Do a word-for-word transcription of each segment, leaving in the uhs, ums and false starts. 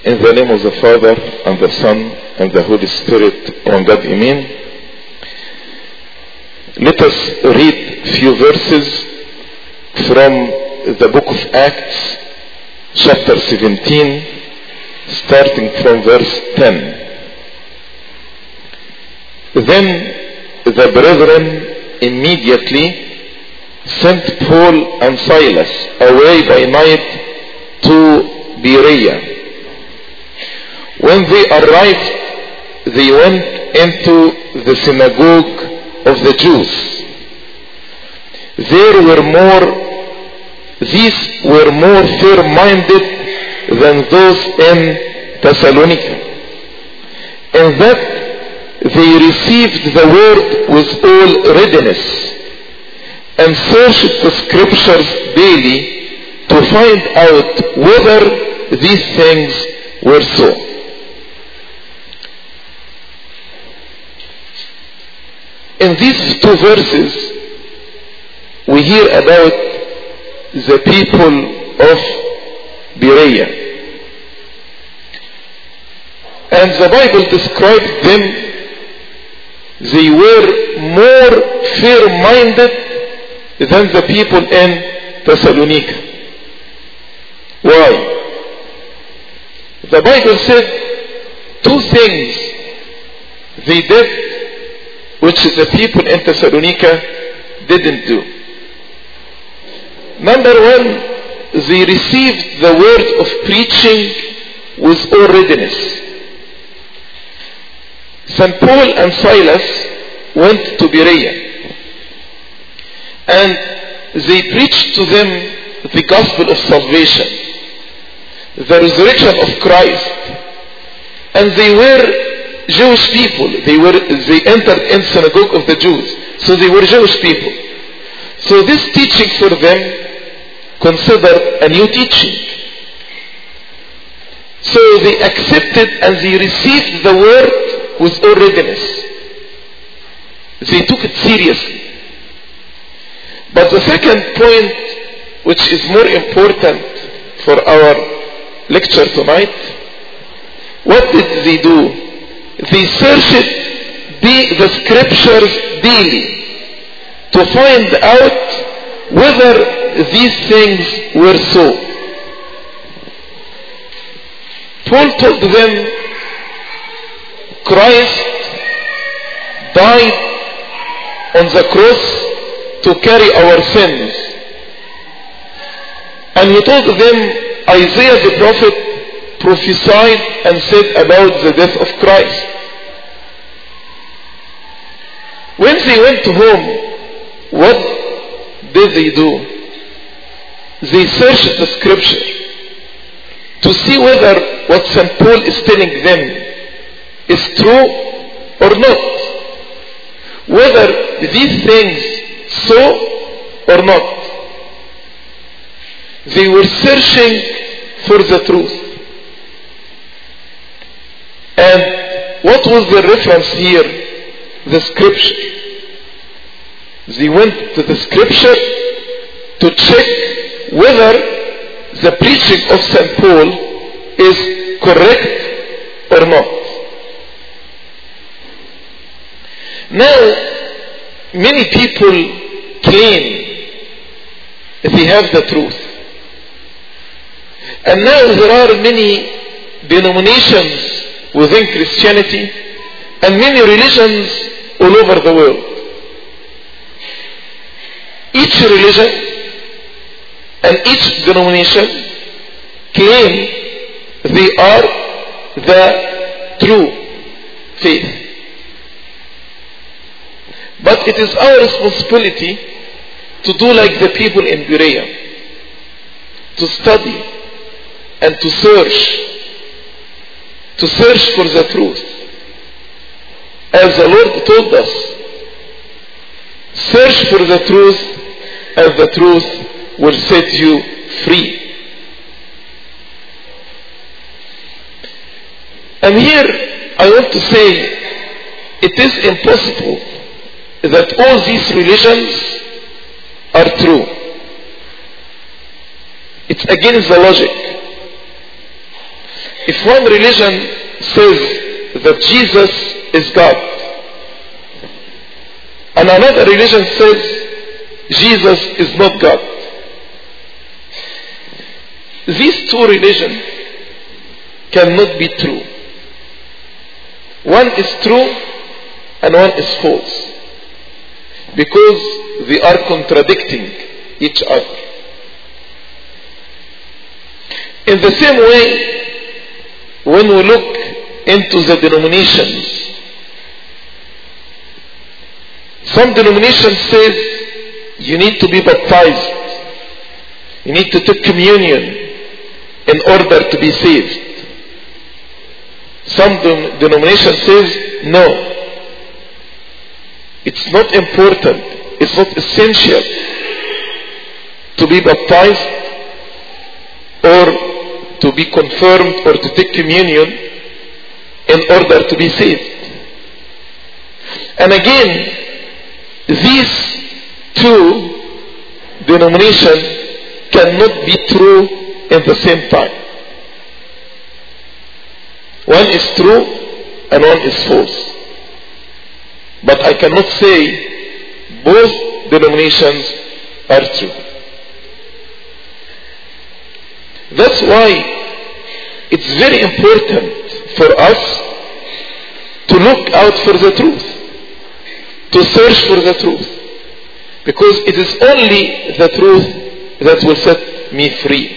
In the name of the Father, and the Son, and the Holy Spirit, one God, Amen. Let us read few verses from the book of Acts, chapter seventeen, starting from verse ten. Then the brethren immediately sent Paul and Silas away by night to Berea. When they arrived, they went into the synagogue of the Jews. There were more, these were more fair-minded than those in Thessalonica, in that they received the word with all readiness and searched the scriptures daily to find out whether these things were so. In these two verses, we hear about the people of Berea. And the Bible describes them, they were more fair-minded than the people in Thessalonica. Why? The Bible said two things they did which the people in Thessalonica didn't do. Number one, they received the word of preaching with all readiness. Saint Paul and Silas went to Berea, and they preached to them the gospel of salvation, the resurrection of Christ. And they were Jewish people. They were they entered in the synagogue of the Jews, so they were Jewish people. So this teaching for them considered a new teaching. So they accepted and they received the word with all readiness. They took it seriously. But the second point, which is more important for our lecture tonight, what did they do? They searched the, the scriptures daily to find out whether these things were so. Paul told them Christ died on the cross to carry our sins. And he told them Isaiah the prophet prophesied and said about the death of Christ. When they went home, what did they do? They searched the scripture to see whether what Saint Paul is telling them is true or not. Whether these things so or not. They were searching for the truth. And what was the reference here? The scripture. They went to the scripture to check whether the preaching of Saint Paul is correct or not. Now, many people claim they have the truth. And now there are many denominations within Christianity and many religions all over the world. Each religion and each denomination claim they are the true faith. But it is our responsibility to do like the people in Berea, to study and to search to search for the truth. As the Lord told us, search for the truth, and the truth will set you free. And here I want to say, it is impossible that all these religions are true. It's against the logic. If one religion says that Jesus is God, and another religion says Jesus is not God, these two religions cannot be true. One is true and one is false, because they are contradicting each other. In the same way, when we look into the denominations, some denominations says you need to be baptized, you need to take communion in order to be saved. Some de- denomination says no, it's not important, it's not essential to be baptized or to be confirmed or to take communion in order to be saved. And again, these two denominations cannot be true in the same time. One is true and one is false. But I cannot say both denominations are true. That's why it's very important for us to look out for the truth, to search for the truth, because it is only the truth that will set me free.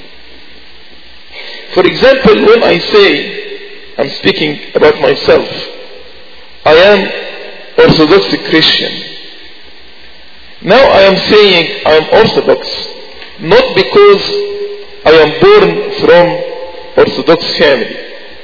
For example, when I say, I'm speaking about myself, I am Orthodox Christian. Now I am saying I am Orthodox not because I am born from Orthodox family.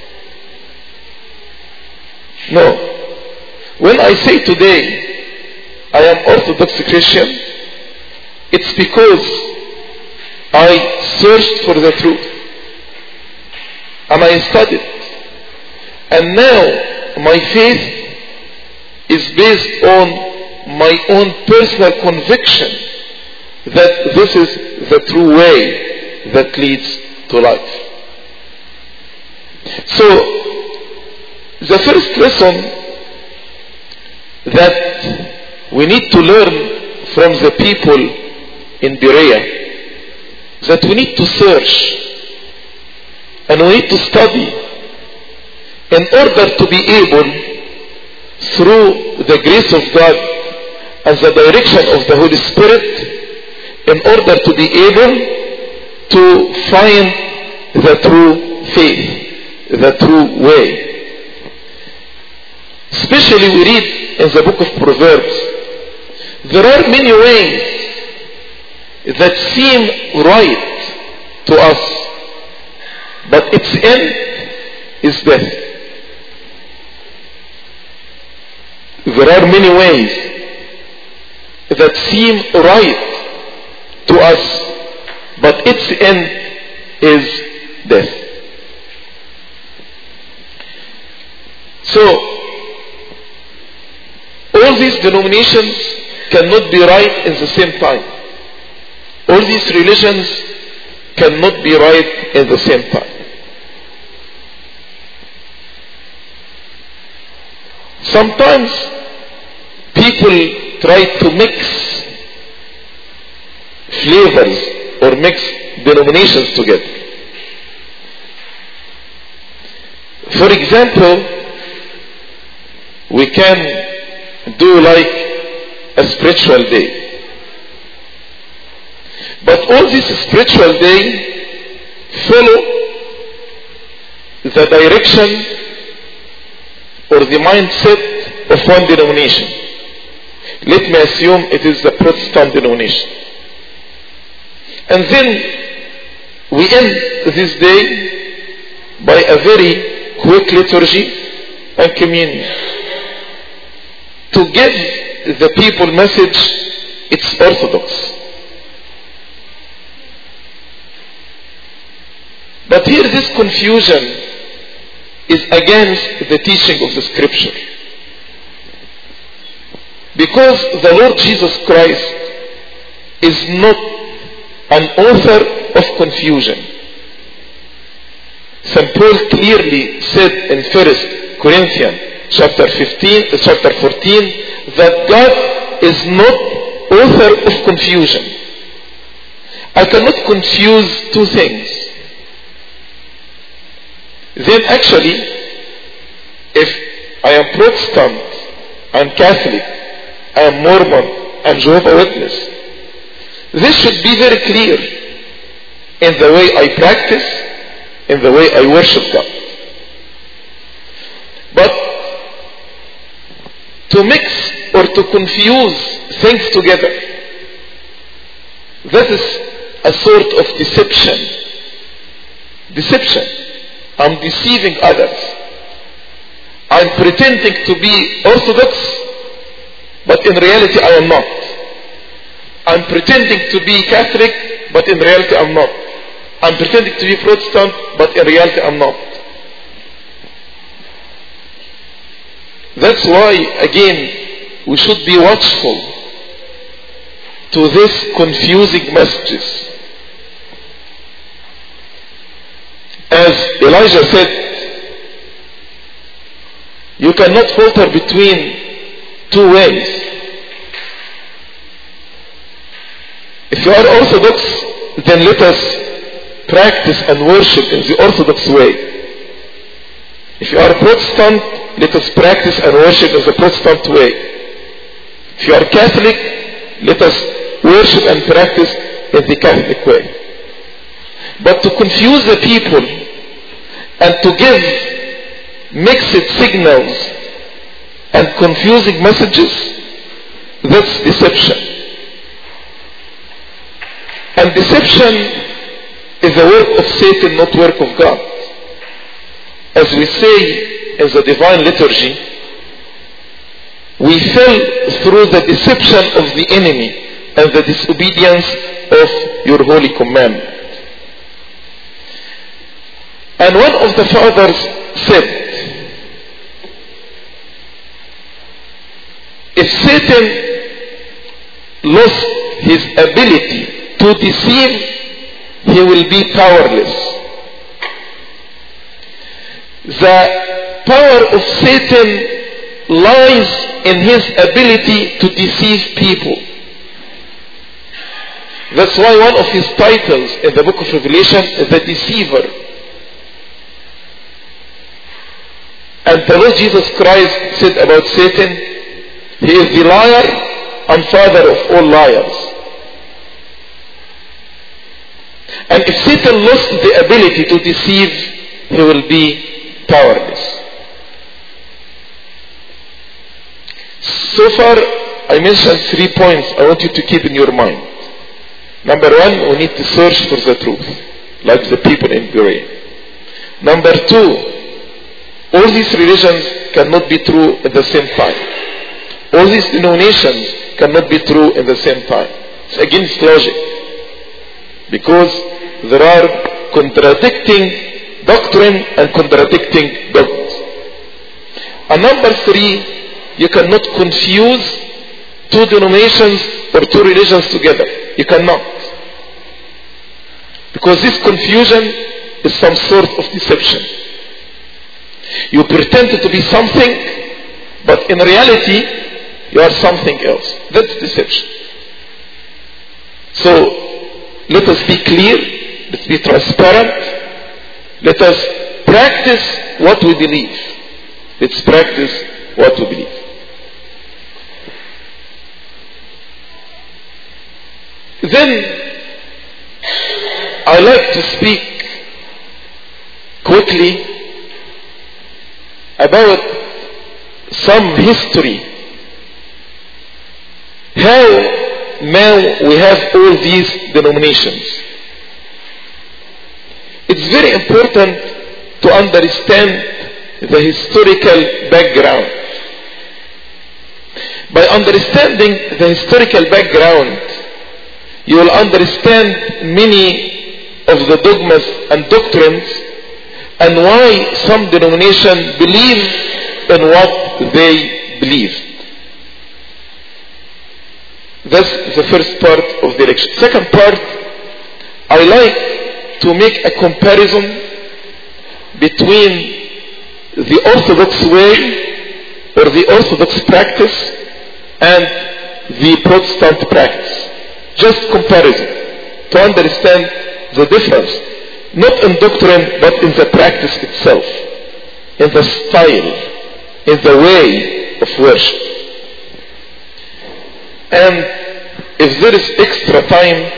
No. When I say today I am Orthodox Christian, it's because I searched for the truth and I studied. And now my faith is based on my own personal conviction that this is the true way that leads to life. So, the first lesson that we need to learn from the people in Berea, that we need to search and we need to study in order to be able, through the grace of God and the direction of the Holy Spirit, in order to be able to find the true faith, the true way. Especially we read in the book of Proverbs, there are many ways that seem right to us, but its end is death. There are many ways that seem right to us, but its end is death. So, all these denominations cannot be right in the same time. All these religions cannot be right in the same time. Sometimes people try to mix flavors or mix denominations together. For example, we can do like a spiritual day. But all this spiritual day follow the direction or the mindset of one denomination. Let me assume it is the Protestant denomination. And then we end this day by a very quick liturgy and communion to give the people message it's Orthodox. But here this confusion is against the teaching of the Scripture. Because the Lord Jesus Christ is not an author of confusion. Saint Paul clearly said in First Corinthians chapter fifteen, uh, chapter fourteen, that God is not author of confusion. I cannot confuse two things. Then actually, if I am Protestant, I am Catholic, I am Mormon, I am Jehovah's Witness, this should be very clear in the way I practice, in the way I worship God. But to mix or to confuse things together, that is a sort of deception. Deception. I'm deceiving others. I'm pretending to be Orthodox, but in reality I am not. I'm pretending to be Catholic, but in reality I'm not. I'm pretending to be Protestant, but in reality I'm not. That's why, again, we should be watchful to these confusing messages. As Elijah said, you cannot filter between two ways. If you are Orthodox, then let us practice and worship in the Orthodox way. If you are Protestant, let us practice and worship in the Protestant way. If you are Catholic, let us worship and practice in the Catholic way. But to confuse the people and to give mixed signals and confusing messages, that's deception. And deception is a work of Satan, not work of God. As we say in the divine liturgy, we fell through the deception of the enemy and the disobedience of your holy commandment. And one of the fathers said, if Satan lost his ability to deceive, he will be powerless. The power of Satan lies in his ability to deceive people. That's why one of his titles in the book of Revelation is the deceiver. And the Lord Jesus Christ said about Satan, he is the liar and father of all liars. And if Satan lost the ability to deceive, he will be powerless. So far, I mentioned three points I want you to keep in your mind. Number one, we need to search for the truth, like the people in Berea. Number two, all these religions cannot be true at the same time. All these denominations cannot be true at the same time. It's against logic. Because there are contradicting doctrine and contradicting dogmas. And number three, you cannot confuse two denominations or two religions together. You cannot. Because this confusion is some sort of deception. You pretend to be something, but in reality, you are something else. That's deception. So, let us be clear. Let's be transparent. Let us practice what we believe. Let's practice what we believe. Then, I like to speak quickly about some history. How now we have all these denominations. It's very important to understand the historical background. By understanding the historical background, you will understand many of the dogmas and doctrines and why some denominations believe in what they believe. That's the first part of the lecture. Second part, I like to make a comparison between the Orthodox way or the Orthodox practice and the Protestant practice. Just comparison to understand the difference, not in doctrine but in the practice itself, in the style, in the way of worship. And if there is extra time,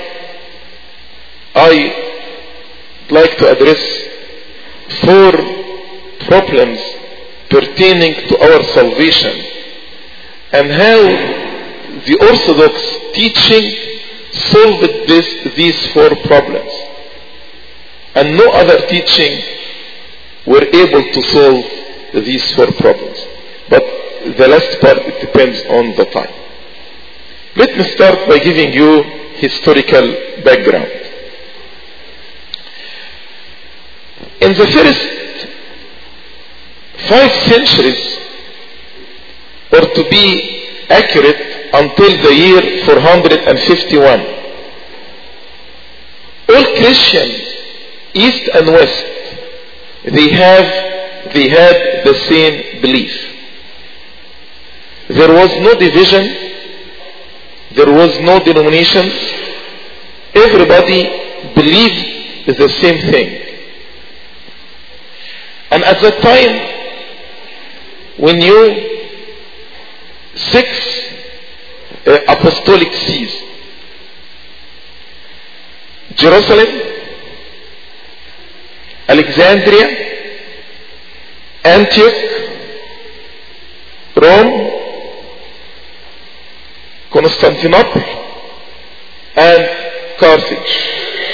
I'd like to address four problems pertaining to our salvation and how the Orthodox teaching solved this, these four problems. And no other teaching were able to solve these four problems. But the last part, it depends on the time. Let me start by giving you historical background. In the first five centuries, or to be accurate, until the year four hundred fifty-one, all Christians, East and West, they have, they had the same belief. There was no division. There was no denominations. Everybody believed the same thing. And at that time, we knew six uh, apostolic sees: Jerusalem, Alexandria, Antioch, Rome, Constantinople, and Carthage.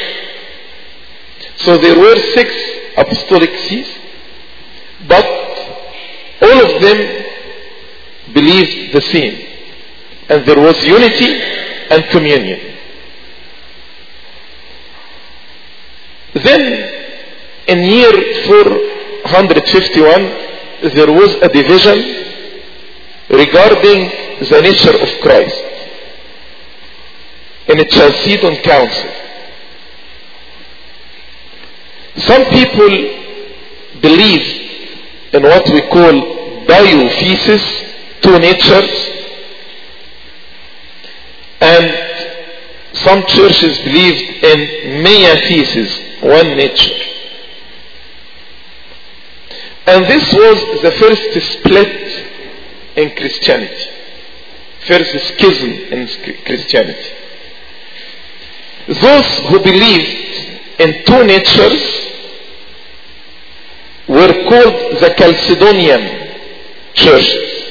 So there were six apostolic sees, but all of them believed the same, and there was unity and communion. Then in year four hundred fifty-one, there was a division regarding the nature of Christ in a Chalcedon Council. Some people believe in what we call diophysis, two natures, and some churches believed in meaphysis, one nature. And this was the first split in Christianity, first schism in Christianity. Those who believed in two natures were called the Chalcedonian churches,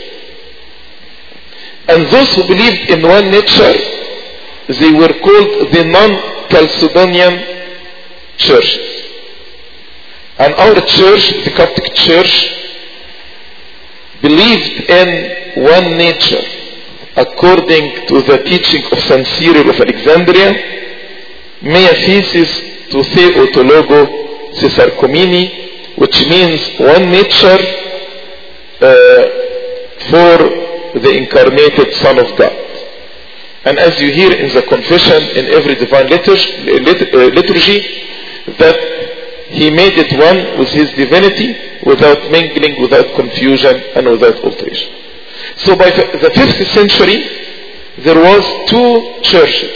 and those who believed in one nature, they were called the non-Chalcedonian churches. And our church, the Coptic Church, believed in one nature according to the teaching of Saint Cyril of Alexandria, meaphysis to theotologo Caesarchomini, which means one nature uh, for the incarnated Son of God. And as you hear in the confession in every divine liturgy, liturgy, that he made it one with his divinity, without mingling, without confusion, and without alteration. So by the fifth century, there was two churches: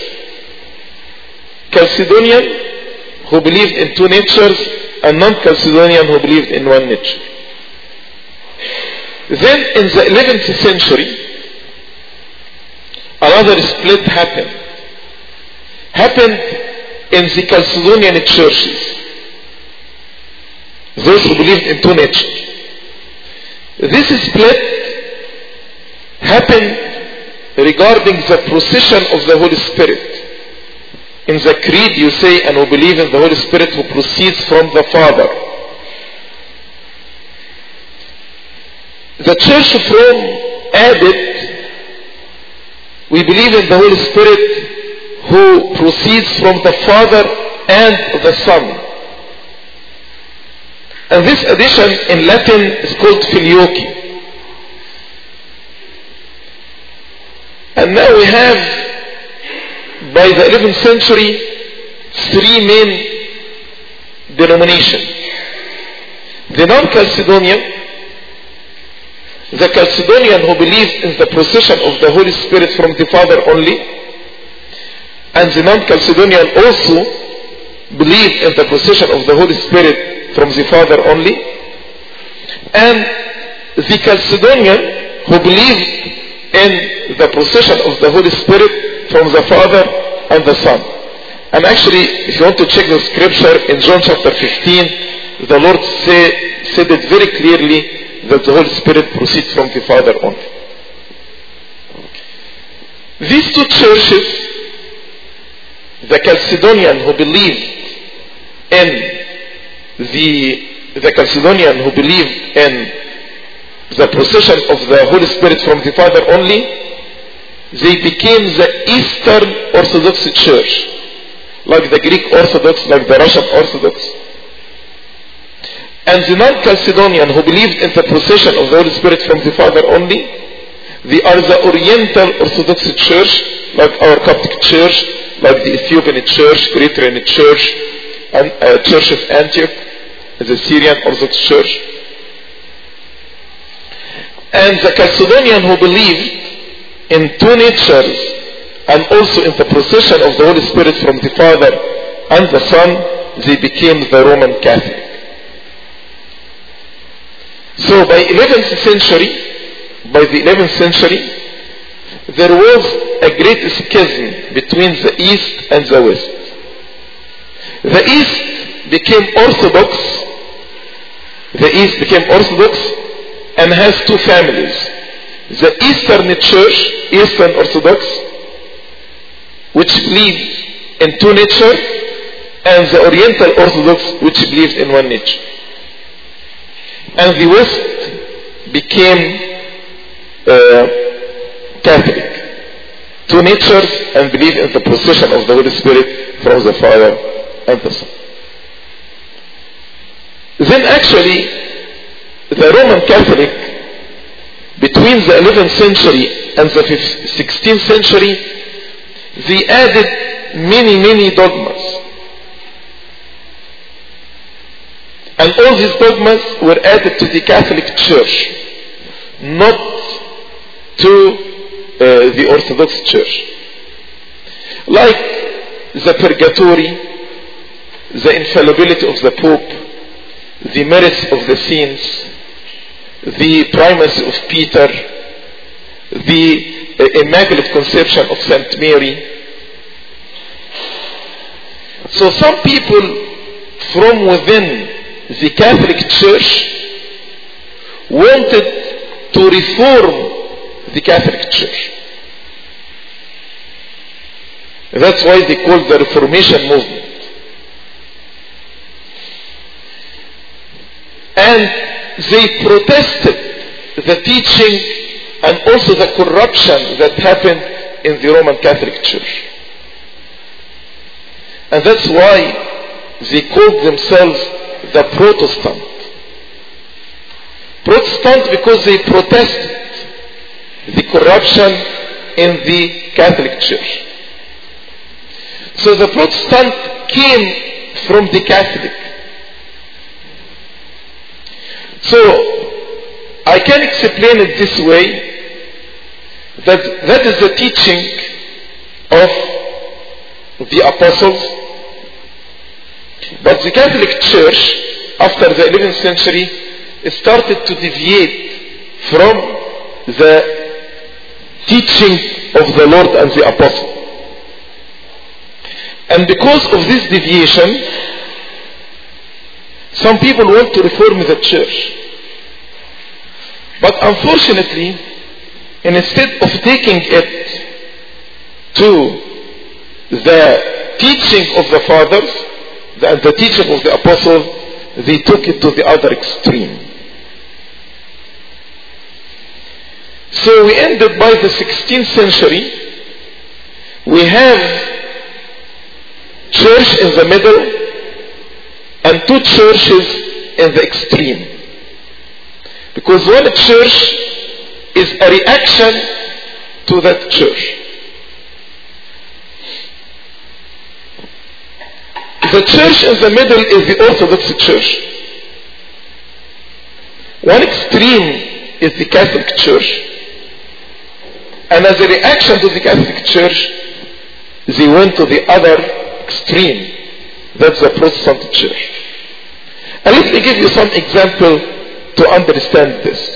Chalcedonian, who believed in two natures, and non-Chalcedonian, who believed in one nature. Then in the eleventh century, another split happened. Happened in the Chalcedonian churches, those who believed in two natures. This split happened regarding the procession of the Holy Spirit. In the creed you say, and we believe in the Holy Spirit who proceeds from the Father. The Church of Rome added, we believe in the Holy Spirit who proceeds from the Father and the Son. And this addition in Latin is called filioque. And now we have, by the eleventh century, three main denominations. The non-Chalcedonian, the Chalcedonian who believes in the procession of the Holy Spirit from the Father only, and the non-Chalcedonian also believe in the procession of the Holy Spirit from the Father only, and the Chalcedonian who believed in the procession of the Holy Spirit from the Father and the Son. And actually, if you want to check the scripture in John chapter fifteen, the Lord say, said it very clearly that the Holy Spirit proceeds from the Father only. These two churches, the Chalcedonian who believed in the the Chalcedonian who believed in the procession of the Holy Spirit from the Father only, they became the Eastern Orthodox Church, like the Greek Orthodox, like the Russian Orthodox. And the non-Chalcedonian who believed in the procession of the Holy Spirit from the Father only, they are the Oriental Orthodox Church, like our Coptic Church, like the Ethiopian Church, Eritrean Church, and uh, Church of Antioch, the Syrian Orthodox Church. And the Chalcedonian who believed in two natures and also in the procession of the Holy Spirit from the Father and the Son, they became the Roman Catholic. So by eleventh century, by the eleventh century, there was a great schism between the East and the West. The East became Orthodox, the East became Orthodox and has two families. The Eastern Church, Eastern Orthodox, which believes in two nature, and the Oriental Orthodox, which believes in one nature. And the West became uh, Catholic, two natures, and believe in the procession of the Holy Spirit from the Father and the Son. Then actually, the Roman Catholic, between the eleventh century and the sixteenth century, they added many, many dogmas. And all these dogmas were added to the Catholic Church, not to uh, the Orthodox Church. Like the purgatory, the infallibility of the Pope, the merits of the saints, the primacy of Peter, the uh, Immaculate Conception of Saint Mary. So some people from within the Catholic Church wanted to reform the Catholic Church. That's why they call the Reformation movement. And they protested the teaching and also the corruption that happened in the Roman Catholic Church. And that's why they called themselves the Protestant. Protestant because they protested the corruption in the Catholic Church. So the Protestant came from the Catholic. So I can explain it this way, that that is the teaching of the apostles. But the Catholic Church, after the eleventh century, started to deviate from the teaching of the Lord and the Apostle. And because of this deviation, some people want to reform the church. But unfortunately, instead of taking it to the teaching of the fathers and the teaching of the apostles, they took it to the other extreme. So we ended by the sixteenth century. We have church in the middle and two churches in the extreme. Because one church is a reaction to that church. The church in the middle is the Orthodox Church. One extreme is the Catholic Church. And as a reaction to the Catholic Church, they went to the other extreme. That's the Protestant Church. And let me give you some example to understand this.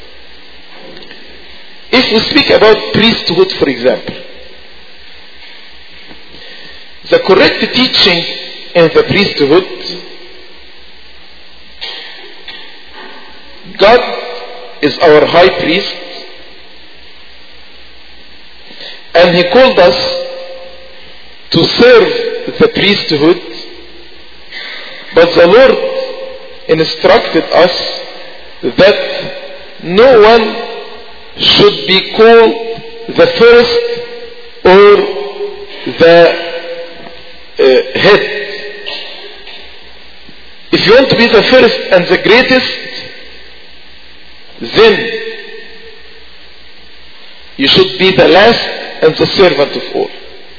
If we speak about priesthood, for example, the correct teaching in the priesthood, God is our high priest, and He called us to serve the priesthood, but the Lord instructed us that no one should be called the first or the uh, head. If you want to be the first and the greatest, then you should be the last and the servant of all.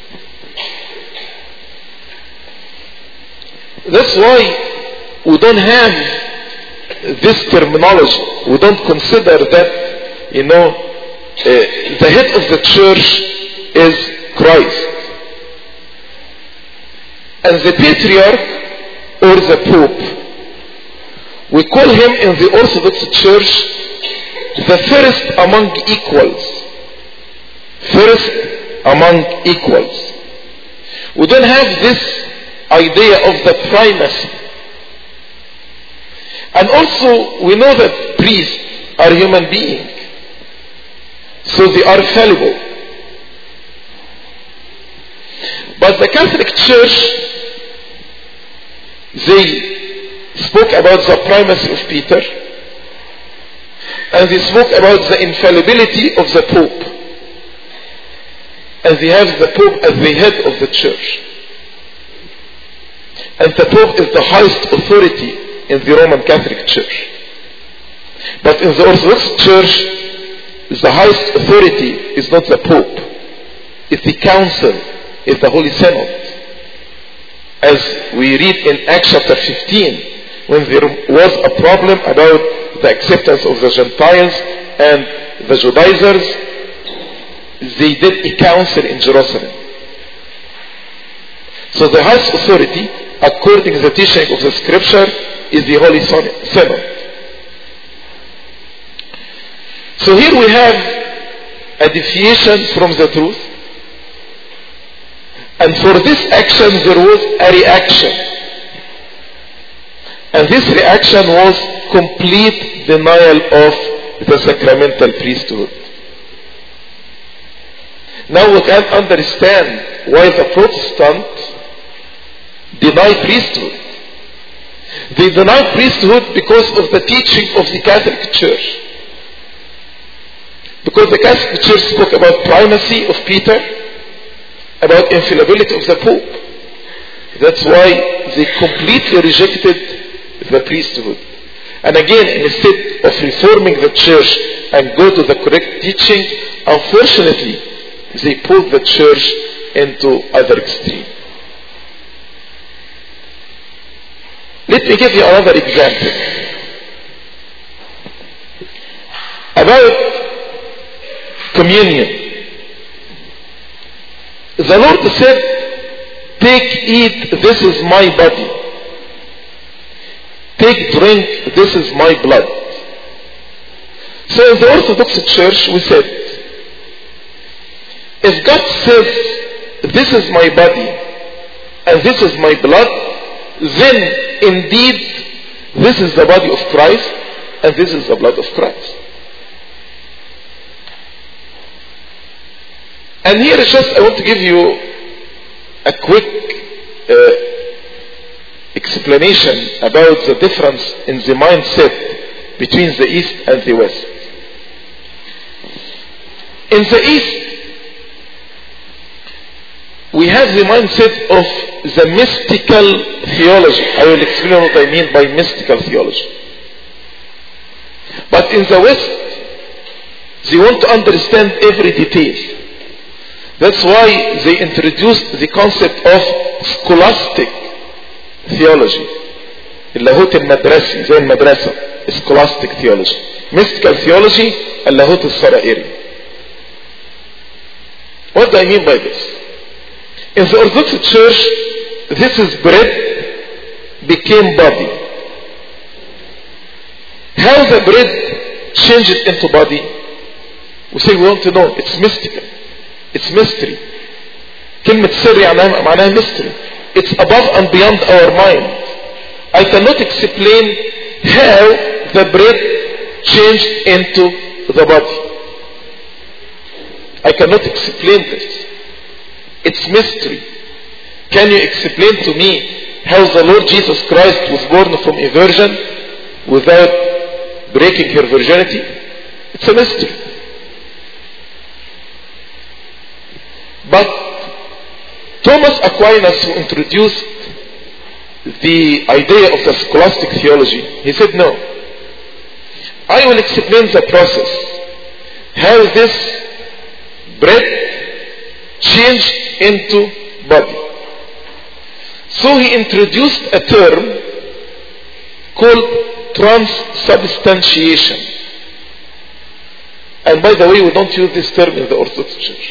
That's why we don't have this terminology. We don't consider that, you know, uh, the head of the church is Christ. And the patriarch or the pope, we call him in the Orthodox Church the first among equals. First among equals. We don't have this idea of the primacy. And also we know that priests are human beings, so they are fallible. But the Catholic Church, they spoke about the primacy of Peter, and they spoke about the infallibility of the Pope, and they have the Pope as the head of the church. And the Pope is the highest authority in the Roman Catholic Church. But in the Orthodox Church, the highest authority is not the Pope. It's the Council, it's the Holy Synod. As we read in Acts chapter fifteen, when there was a problem about the acceptance of the Gentiles and the Judaizers, they did a council in Jerusalem. So the highest authority, according to the teaching of the scripture, is the Holy Synod. So here we have a deviation from the truth. And for this action there was a reaction. And this reaction was complete denial of the sacramental priesthood. Now we can understand why the Protestants deny priesthood. They deny priesthood because of the teaching of the Catholic Church. Because the Catholic Church spoke about primacy of Peter, about infallibility of the Pope. That's why they completely rejected the priesthood. And again, instead of reforming the church and go to the correct teaching, unfortunately, they pulled the church into other extreme. Let me give you another example. About communion. The Lord said, take, eat, this is my body. Take, drink, this is my blood. So in the Orthodox Church we said, if God says, this is my body and this is my blood, then indeed this is the body of Christ and this is the blood of Christ. And here is just, I want to give you a quick uh, explanation about the difference in the mindset between the East and the West. In the East, we have the mindset of the mystical theology. I will explain what I mean by mystical theology. But in the West, they want to understand every detail. That's why they introduced the concept of scholastic theology. اللاهوت المدرسي زي المدرسة. scholastic theology. Mystical theology, اللاهوت السرائري. What do I mean by this? In the Orthodox Church, this is bread became body. How the bread changed into body? We say we want to know. It's mystical. It's mystery. كلمة سر يعني معناها mystery. It's above and beyond our mind. I cannot explain how the bread changed into the body. I cannot explain this. It's mystery. Can you explain to me how the Lord Jesus Christ was born from a virgin without breaking her virginity? It's a mystery. But Thomas Aquinas, who introduced the idea of the scholastic theology, he said, no. I will explain the process. How this bread changed into body. So he introduced a term called transubstantiation. And by the way, we don't use this term in the Orthodox Church.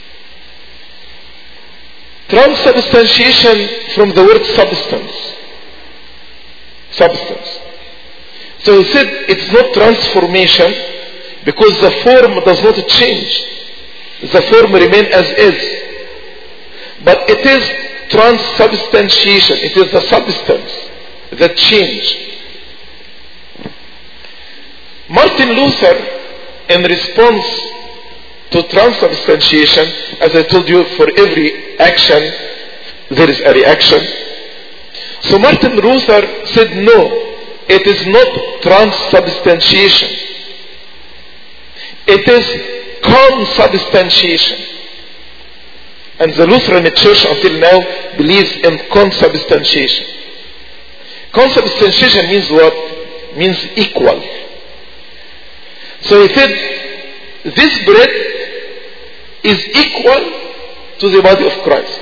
Transubstantiation from the word substance. Substance. So he said it's not transformation because the form does not change. The form remains as is. But it is transubstantiation. It is the substance that change. Martin Luther, in response to transubstantiation, as I told you, for every action there is a reaction. So Martin Luther said no, it is not transubstantiation. It is consubstantiation. And the Lutheran Church until now believes in consubstantiation. Consubstantiation means what? Means equal. So he said this bread is equal to the body of Christ.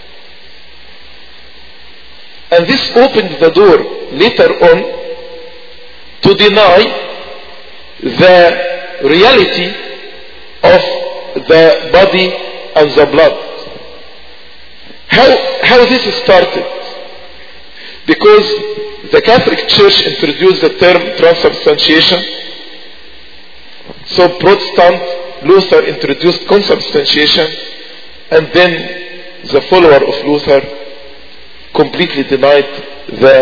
And this opened the door later on to deny the reality of the body and the blood. How, how this started? Because the Catholic Church introduced the term transubstantiation. So Protestant Luther introduced consubstantiation, and then the follower of Luther completely denied the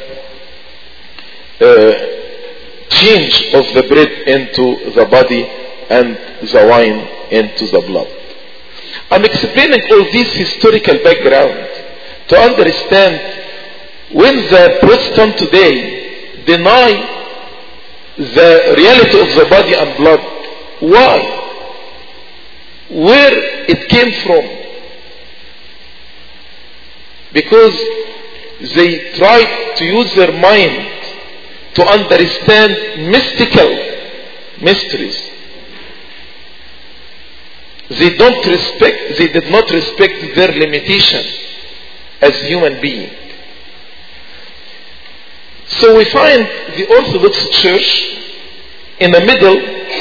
uh, change of the bread into the body and the wine into the blood. I'm explaining all this historical background to understand when the Protestant today deny the reality of the body and blood, why? Where it came from? Because they try to use their mind to understand mystical mysteries. They don't respect, they did not respect their limitation as human beings. So we find the Orthodox Church in the middle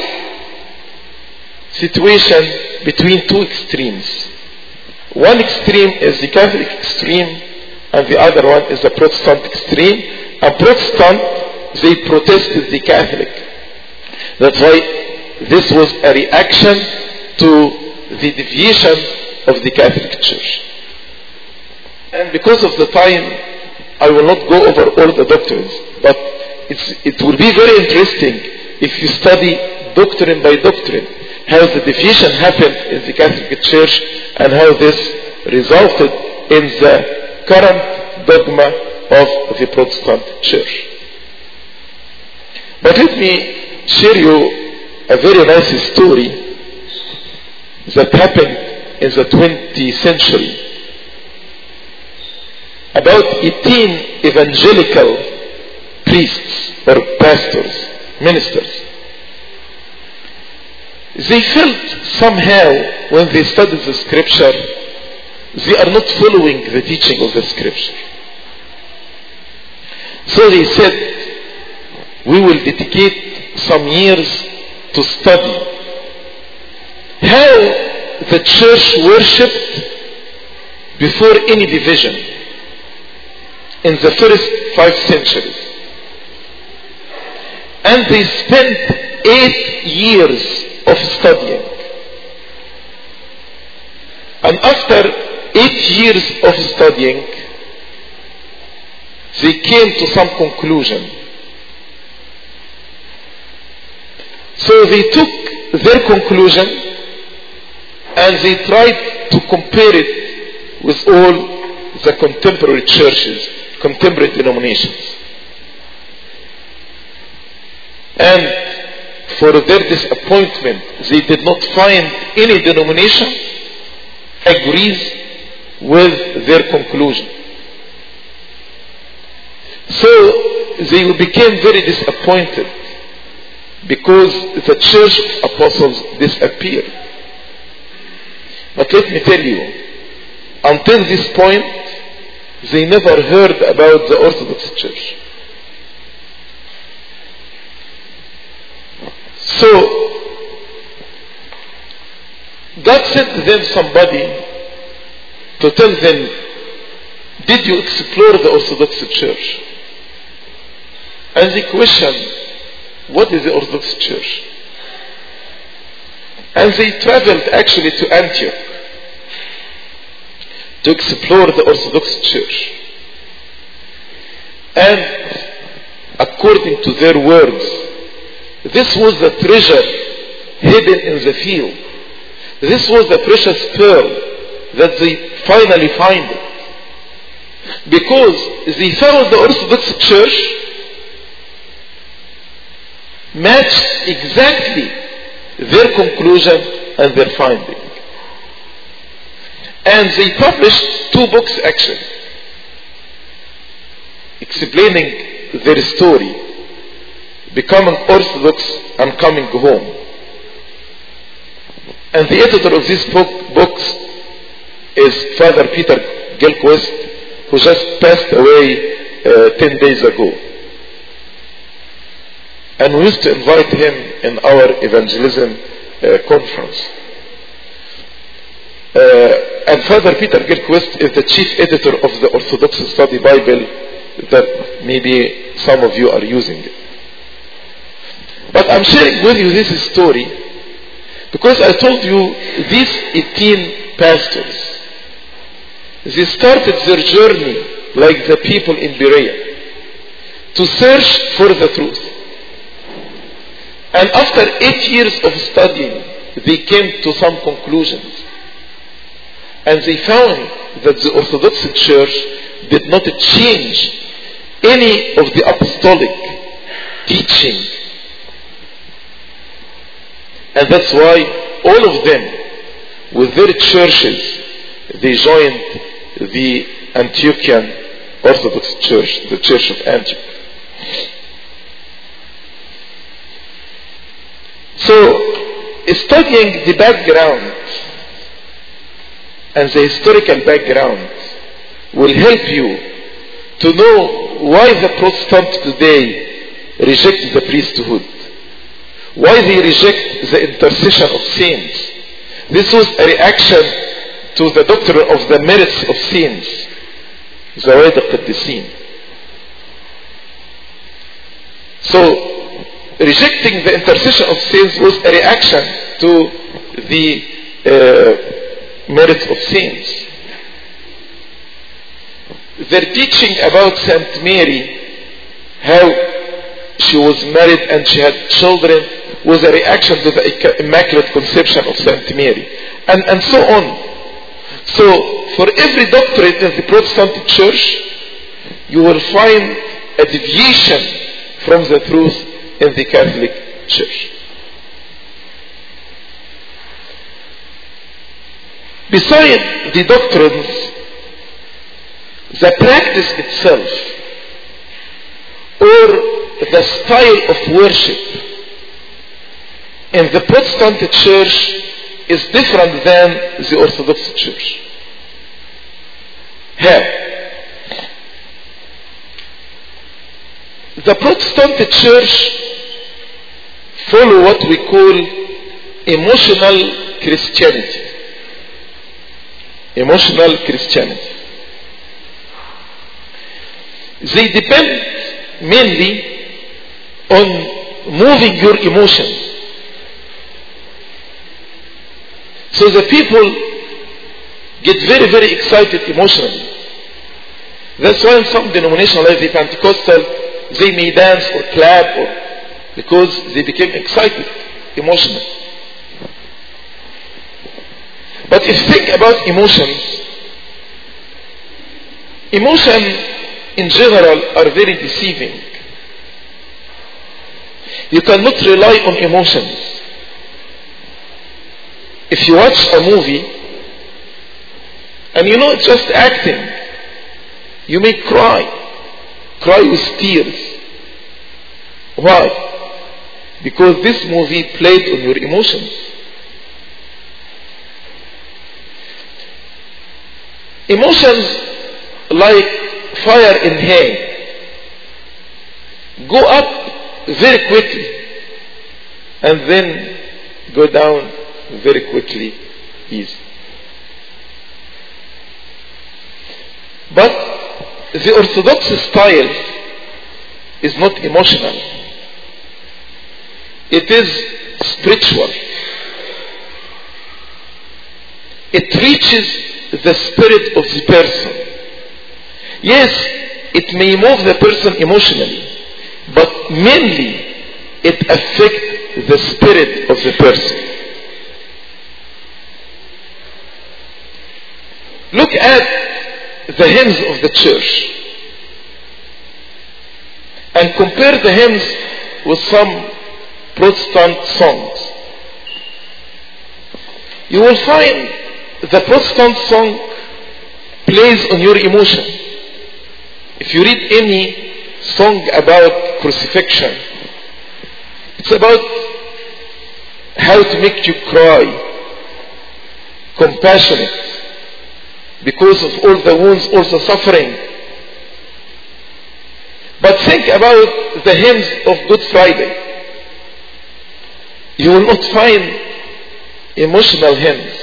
situation between two extremes. One extreme is the Catholic extreme, and the other one is the Protestant extreme. And Protestant, they protested the Catholic. That's why this was a reaction to the deviation of the Catholic Church. And because of the time, I will not go over all the doctrines, but it's, it will be very interesting if you study doctrine by doctrine, how the deviation happened in the Catholic Church and how this resulted in the current dogma of the Protestant Church. But let me share you a very nice story that happened in the twentieth century about eighteen evangelical priests or pastors, ministers. They felt somehow when they studied the scripture, they are not following the teaching of the scripture. So they said, we will dedicate some years to study how the church worshipped before any division in the first five centuries. And they spent eight years of studying. And after eight years of studying, they came to some conclusion. So they took their conclusion and they tried to compare it with all the contemporary churches, contemporary denominations. And for their disappointment, they did not find any denomination agrees with their conclusion. So they became very disappointed because the church of apostles disappeared. But let me tell you, until this point, they never heard about the Orthodox Church. So, God sent them somebody to tell them, did you explore the Orthodox Church? And they questioned, what is the Orthodox Church? And they traveled actually to Antioch to explore the Orthodox Church. And according to their words, this was the treasure hidden in the field. This was the precious pearl that they finally find it. Because they found the Orthodox Church matched exactly their conclusion and their finding. And they published two books actually, explaining their story, becoming Orthodox and coming home. And the editor of these book, books is Father Peter Gilchrist, who just passed away uh, ten days ago. And we used to invite him in our evangelism uh, conference. Uh, and Father Peter Gilchrist is the chief editor of the Orthodox Study Bible that maybe some of you are using it. But I'm sharing with you this story because I told you these eighteen pastors, they started their journey like the people in Berea to search for the truth. And after eight years of studying, they came to some conclusions. And they found that the Orthodox Church did not change any of the apostolic teaching. And that's why all of them, with their churches, they joined the Antiochian Orthodox Church, the Church of Antioch. So, studying the background and the historical background will help you to know why the Protestants today reject the priesthood, why they reject the intercession of saints. This was a reaction to the doctrine of the merits of saints, Zawaid al-Qaddisin. So, rejecting the intercession of saints was a reaction to the uh, merits of saints. Their teaching about Saint Mary, how she was married and she had children, was a reaction to the Immaculate Conception of Saint Mary, and, and so on. So, for every doctrine in the Protestant Church, you will find a deviation from the truth in the Catholic Church. Besides the doctrines, the practice itself, or the style of worship in the Protestant Church is different than the Orthodox Church. How? The Protestant church follow what we call emotional Christianity. Emotional Christianity. They depend mainly on moving your emotions. So the people get very, very excited emotionally. That's why in some denominations like the Pentecostal, they may dance or clap or because they became excited emotionally. But if you think about emotions, emotions in general are very deceiving. You cannot rely on emotions. If you watch a movie and you know it's just acting, you may cry, cry with tears. Why? Because this movie played on your emotions. Emotions like fire in hay go up very quickly and then go down very quickly, easy. But the Orthodox style is not emotional. It is spiritual. It reaches the spirit of the person. Yes, it may move the person emotionally, but mainly it affects the spirit of the person. Look at the hymns of the church and compare the hymns with some Protestant songs. You will find the Protestant song plays on your emotion. If you read any song about crucifixion, it's about how to make you cry, compassionate, because of all the wounds, all the suffering. But think about the hymns of Good Friday. You will not find emotional hymns.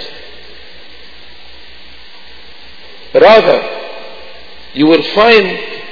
Rather, you will find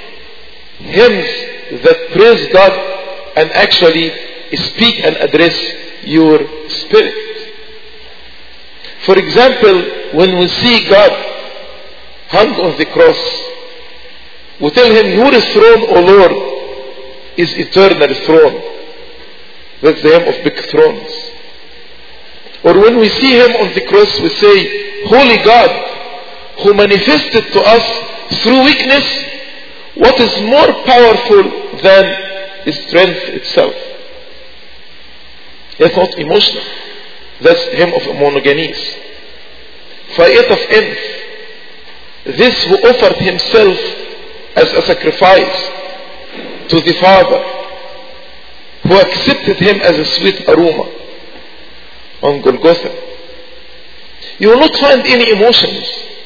hymns that praise God and actually speak and address your spirit. For example, when we see God hung on the cross, we tell him, your throne, O Lord, is eternal throne. That's the hymn of big thrones. Or when we see him on the cross, we say, Holy God, who manifested to us through weakness what is more powerful than His strength itself. That's not emotional. That's the hymn of monogenes. Fiat of Enf. This who offered himself as a sacrifice to the Father, who accepted him as a sweet aroma on Golgotha. You will not find any emotions.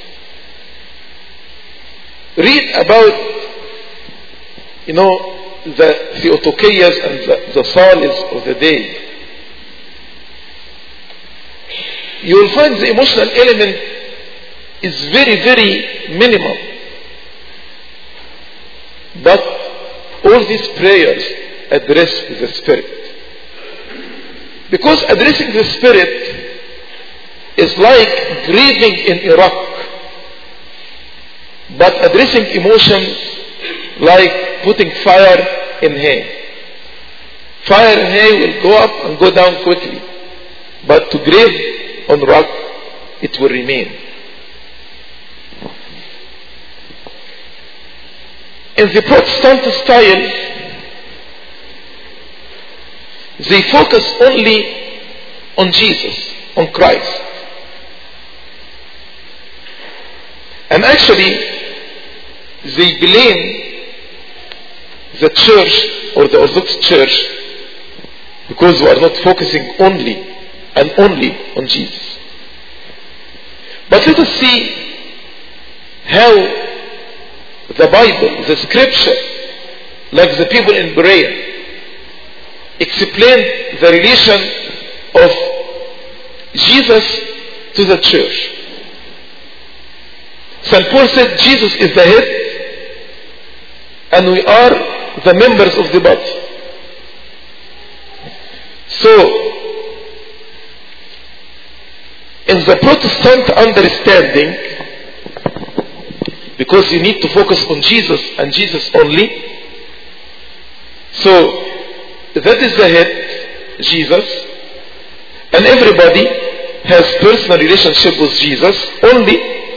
Read about, you know, the Theotokeias and the, the Psalms of the day. You will find the emotional element is very, very minimal. But all these prayers address the Spirit. Because addressing the Spirit is like breathing in a rock. But addressing emotions like putting fire in hay. Fire in hay will go up and go down quickly. But to breathe on rock, it will remain. In the Protestant style, they focus only on Jesus, on Christ. And actually, they blame the church or the Orthodox church because we are not focusing only and only on Jesus. But let us see how the Bible, the scripture, like the people in Berea, explained the relation of Jesus to the church. Saint Paul said Jesus is the head and we are the members of the body. So, in the Protestant understanding, because you need to focus on Jesus and Jesus only, so that is the head, Jesus, and everybody has personal relationship with Jesus only.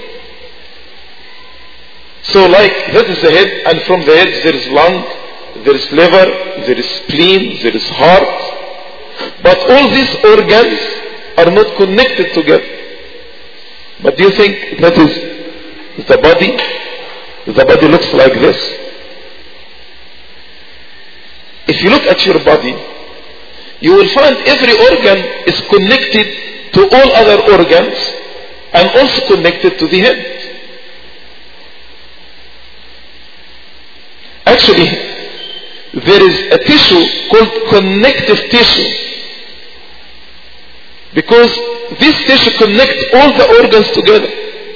So like that is the head, and from the head there is lung, there is liver, there is spleen, there is heart. But all these organs are not connected together. But do you think that is the body? The body looks like this. If you look at your body, you will find every organ is connected to all other organs and also connected to the head. Actually, there is a tissue called connective tissue, because this tissue connects all the organs together.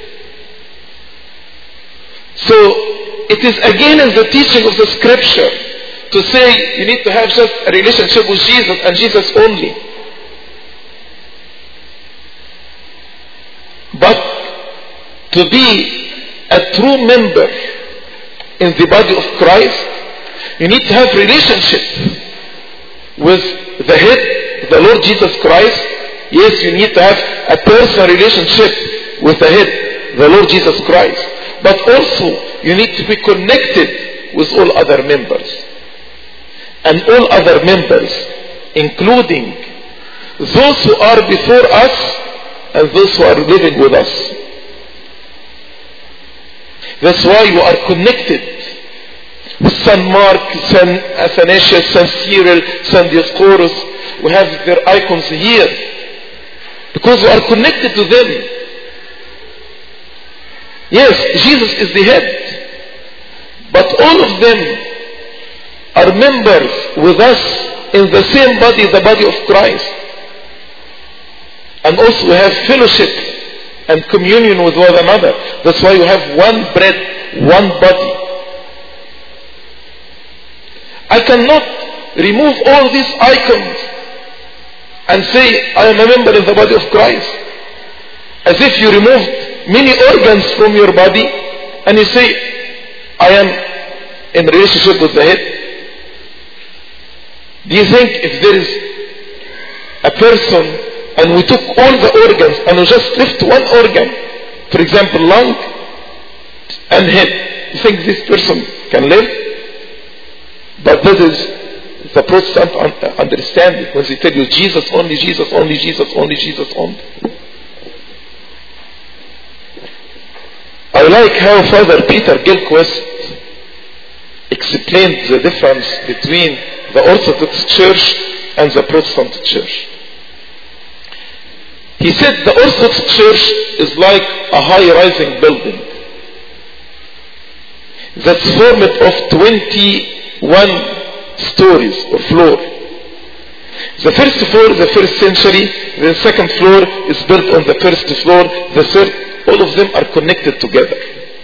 So it is again in the teaching of the scripture to say you need to have just a relationship with Jesus and Jesus only. But to be a true member in the body of Christ, you need to have relationship with the head, the Lord Jesus Christ. Yes, you need to have a personal relationship with the head, the Lord Jesus Christ. But also, you need to be connected with all other members. And all other members, including those who are before us and those who are living with us. That's why you are connected with Saint Mark, Saint Athanasius, Saint Cyril, Saint Dioscorus. We have their icons here, because we are connected to them. Yes, Jesus is the head, but all of them are members with us in the same body, the body of Christ. And also we have fellowship and communion with one another. That's why you have one bread, one body. I cannot remove all these icons and say I am a member in the body of Christ, as if you removed many organs from your body and you say I am in relationship with the head. Do you think if there is a person and we took all the organs and we just left one organ, for example lung and head, you think this person can live? But that is the Protestant understanding, when they tell you Jesus only, Jesus only, Jesus only, Jesus only. I like how Father Peter Gilchrist explained the difference between the Orthodox Church and the Protestant Church. He said the Orthodox Church is like a high-rising building that's formed of twenty-one stories or floor. The first floor is the first century, the second floor is built on the first floor, the third, all of them are connected together.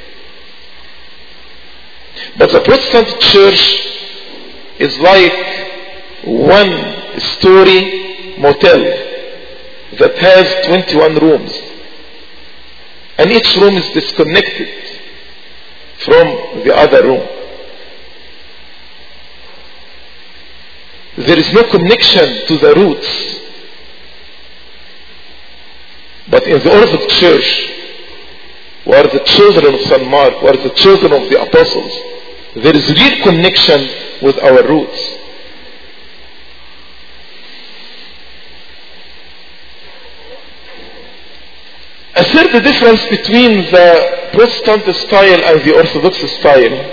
But the Protestant Church is like one story motel that has twenty-one rooms, and each room is disconnected from the other room. There is no connection to the roots. But in the Orthodox Church, we are the children of Saint Mark, we are the children of the apostles, there is real connection with our roots. A third difference between the Protestant style and the Orthodox style.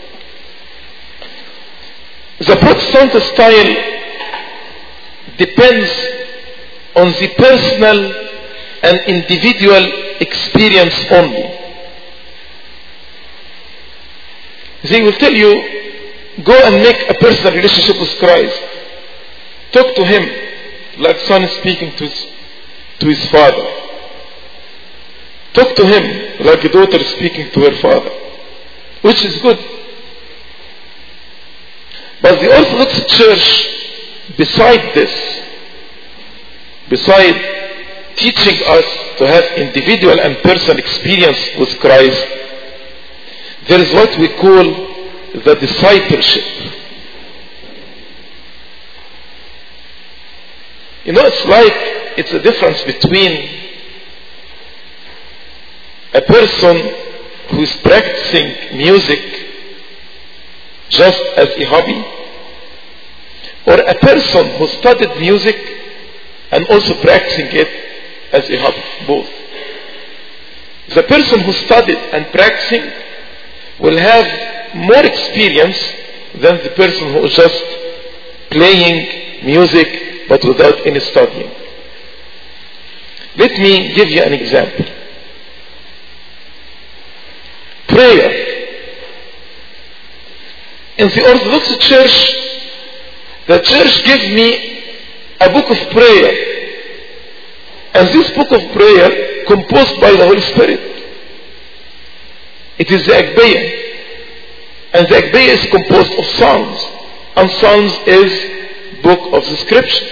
The Protestant style depends on the personal and individual experience only. They will tell you go and make a personal relationship with Christ. Talk to him like son speaking to his, to his father. Talk to him like a daughter speaking to her father, which is good. But the Orthodox Church, beside this, beside teaching us to have individual and personal experience with Christ, there is what we call the discipleship. You know, it's like, it's a difference between a person who is practicing music just as a hobby, or a person who studied music and also practicing it as a hobby, both. The person who studied and practicing will have more experience than the person who is just playing music but without any studying. Let me give you an example. Prayer. In the Orthodox Church, the church gives me a book of prayer, and this book of prayer composed by the Holy Spirit. It is the Agpeya, and the Agpeya is composed of Psalms, and Psalms is book of the Scripture.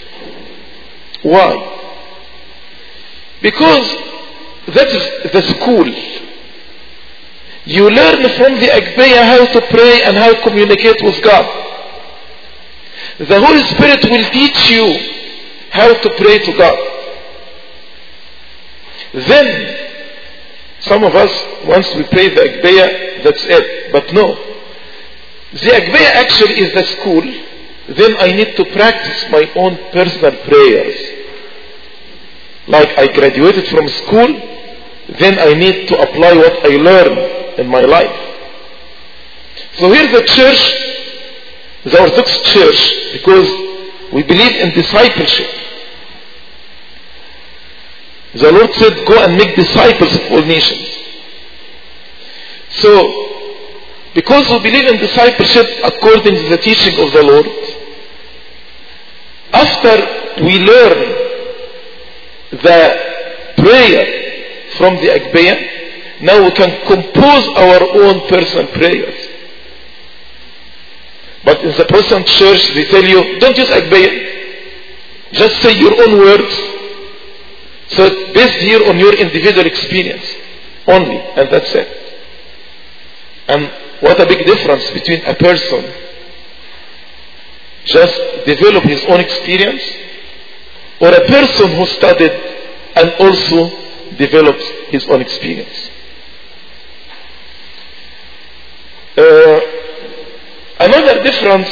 Why? Because that is the school. You learn from the Agpeya how to pray and how to communicate with God. The Holy Spirit will teach you how to pray to God. Then, some of us, once we pray the Agpeya, that's it. But no. The Agpeya actually is the school. Then I need to practice my own personal prayers. Like I graduated from school, then I need to apply what I learned in my life. So here's the church, the Orthodox Church, because we believe in discipleship. The Lord said, go and make disciples of all nations. So, because we believe in discipleship according to the teaching of the Lord, after we learn the prayer from the Agpeya, now we can compose our own personal prayers. But in the Protestant church, they tell you, don't use Agpeya. Just say your own words. So it's based here on your individual experience only, and that's it. And what a big difference between a person just develop his own experience, or a person who studied and also develops his own experience. Uh, another difference,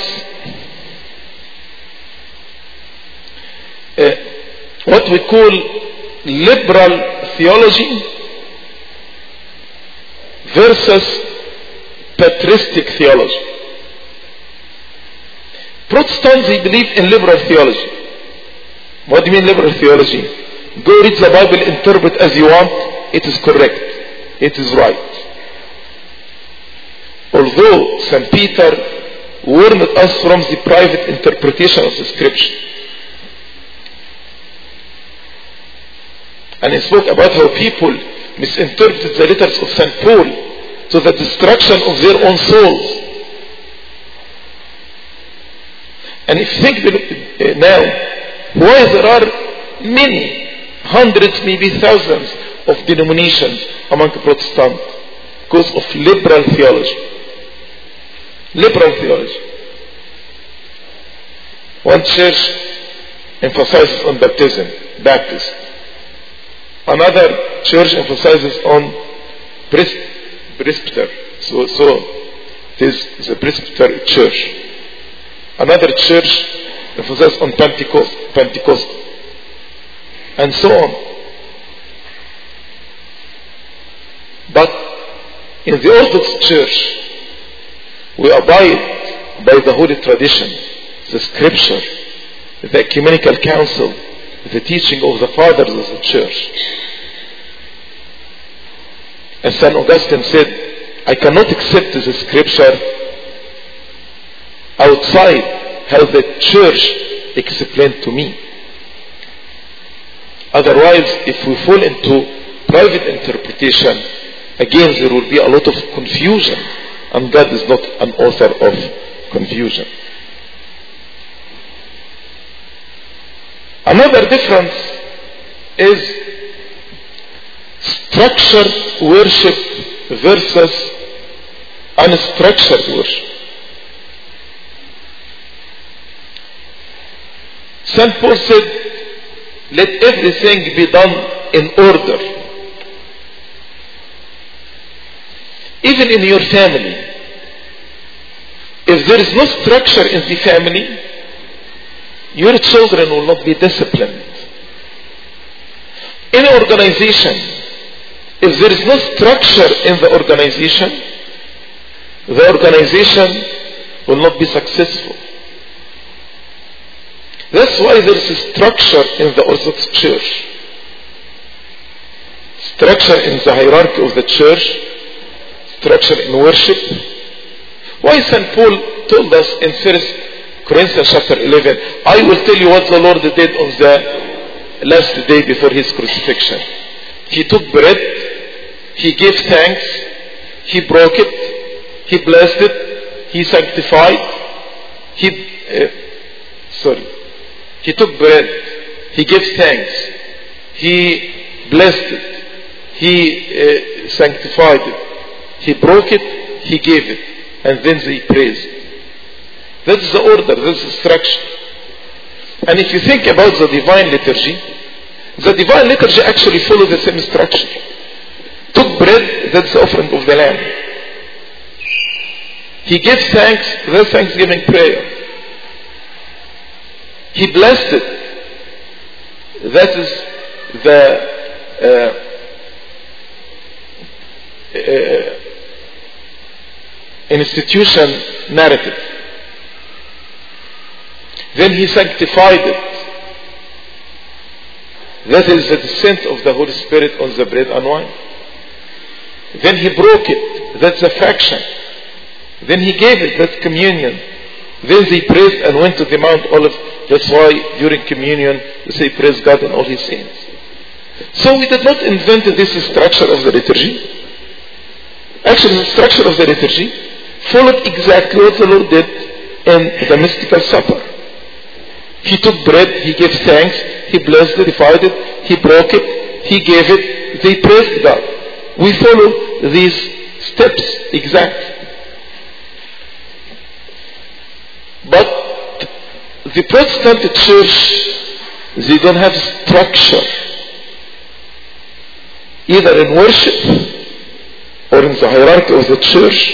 uh, what we call liberal theology versus patristic theology. Protestants, they believe in liberal theology. What do you mean liberal theology? Go read the Bible, interpret as you want. It is correct. It is right. Although Saint Peter warned us from the private interpretation of the Scripture. And he spoke about how people misinterpreted the letters of Saint Paul to the destruction of their own souls. And if you think now, why there are many, hundreds, maybe thousands of denominations among Protestants? Because of liberal theology. Liberal theology. One church emphasizes on baptism, Baptist. Another church emphasizes on pres- presbyter. So, so it is the presbyter church. Another church emphasizes on Pentecost, Pentecost, and so on. But in the Orthodox Church, we abide by the holy tradition, the Scripture, the ecumenical council, the teaching of the fathers of the church. And Saint Augustine said, I cannot accept the Scripture outside how the church explained to me. Otherwise, if we fall into private interpretation, again there will be a lot of confusion, and God is not an author of confusion. Another difference is structured worship versus unstructured worship. Saint Paul said, let everything be done in order. Even in your family, if there is no structure in the family, your children will not be disciplined. In an organization, if there is no structure in the organization, the organization will not be successful. That's why there is a structure in the Orthodox Church. Structure in the hierarchy of the church, structure in worship. Why Saint Paul told us in First Corinthians chapter eleven, I will tell you what the Lord did on the last day before his crucifixion. He took bread, he gave thanks, he broke it, he blessed it, he sanctified, he, uh, sorry, he took bread, he gave thanks, he blessed it, he uh, sanctified it, he broke it, he gave it, and then they praised. That's the order, that's the structure. And if you think about the divine liturgy, the divine liturgy actually follows the same structure. Took bread, that's the offering of the Lamb. He gives thanks, that's thanksgiving prayer. He blessed it, that is the uh, uh, institution narrative. Then he sanctified it. That is the descent of the Holy Spirit on the bread and wine. Then he broke it. That's the fraction. Then he gave it. That's communion. Then they praised and went to the Mount Olive. That's why during communion they say praise God and all his saints. So we did not invent this structure of the liturgy. Actually, the structure of the liturgy followed exactly what the Lord did in the mystical supper. He took bread, he gave thanks, he blessed it, divided it, he broke it, he gave it, they praised God. We follow these steps exactly. But the Protestant church, they don't have structure, either in worship or in the hierarchy of the church.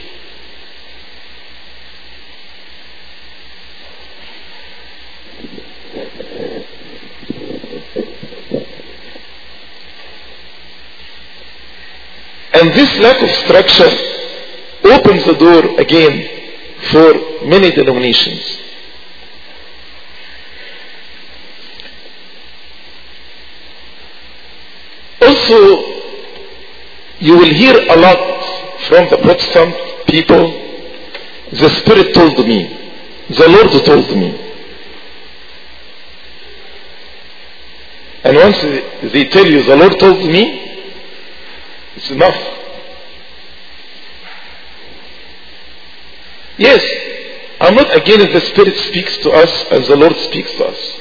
And this lack of structure opens the door again for many denominations. Also, you will hear a lot from the Protestant people, the Spirit told me, the Lord told me. And once they tell you the Lord told me, it's enough. Yes, I'm not against the Spirit speaks to us and the Lord speaks to us.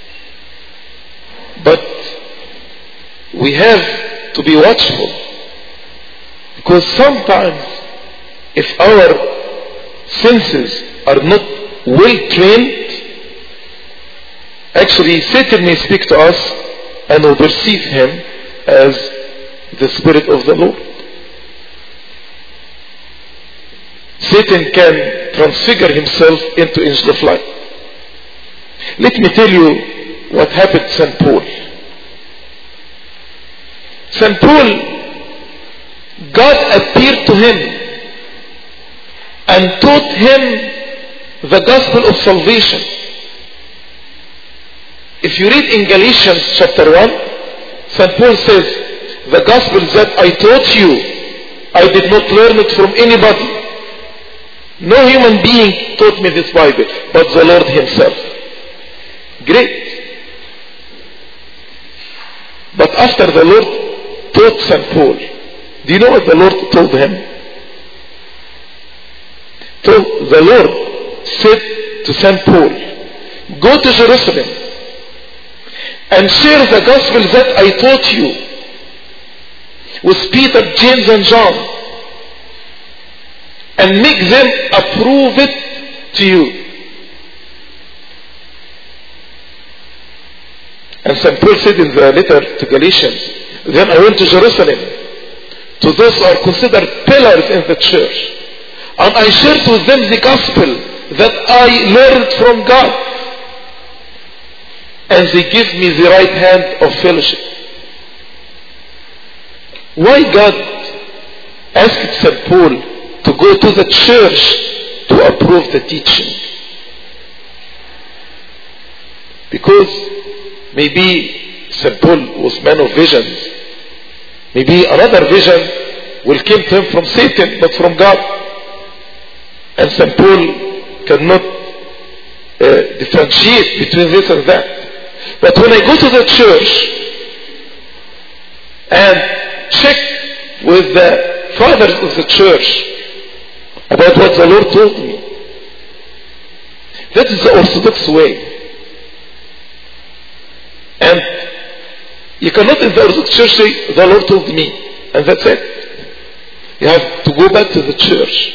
But we have to be watchful. Because sometimes if our senses are not well trained, actually Satan may speak to us and we perceive him as the Spirit of the Lord. Satan can transfigure himself into angel of light. Let me tell you what happened to Saint Paul. Saint Paul, God appeared to him and taught him the gospel of salvation. If you read in Galatians chapter one, Saint Paul says, the gospel that I taught you, I did not learn it from anybody. No human being taught me this Bible, but the Lord himself. Great. But after the Lord taught Saint Paul, do you know what the Lord told him? So the Lord said to Saint Paul, go to Jerusalem and share the gospel that I taught you with Peter, James and John, and make them approve it to you. And Saint Paul said in the letter to Galatians, then I went to Jerusalem to those who are considered pillars in the church, and I shared with them the gospel that I learned from God, and they give me the right hand of fellowship. Why God asked Saint Paul to go to the church to approve the teaching? Because maybe Saint Paul was man of visions. Maybe another vision will come to him from Satan, not from God. And Saint Paul cannot uh, differentiate between this and that. But when I go to the church and check with the fathers of the church about what the Lord told me, that is the Orthodox way. And you cannot in the Orthodox church say, the Lord told me, and that's it. You have to go back to the church.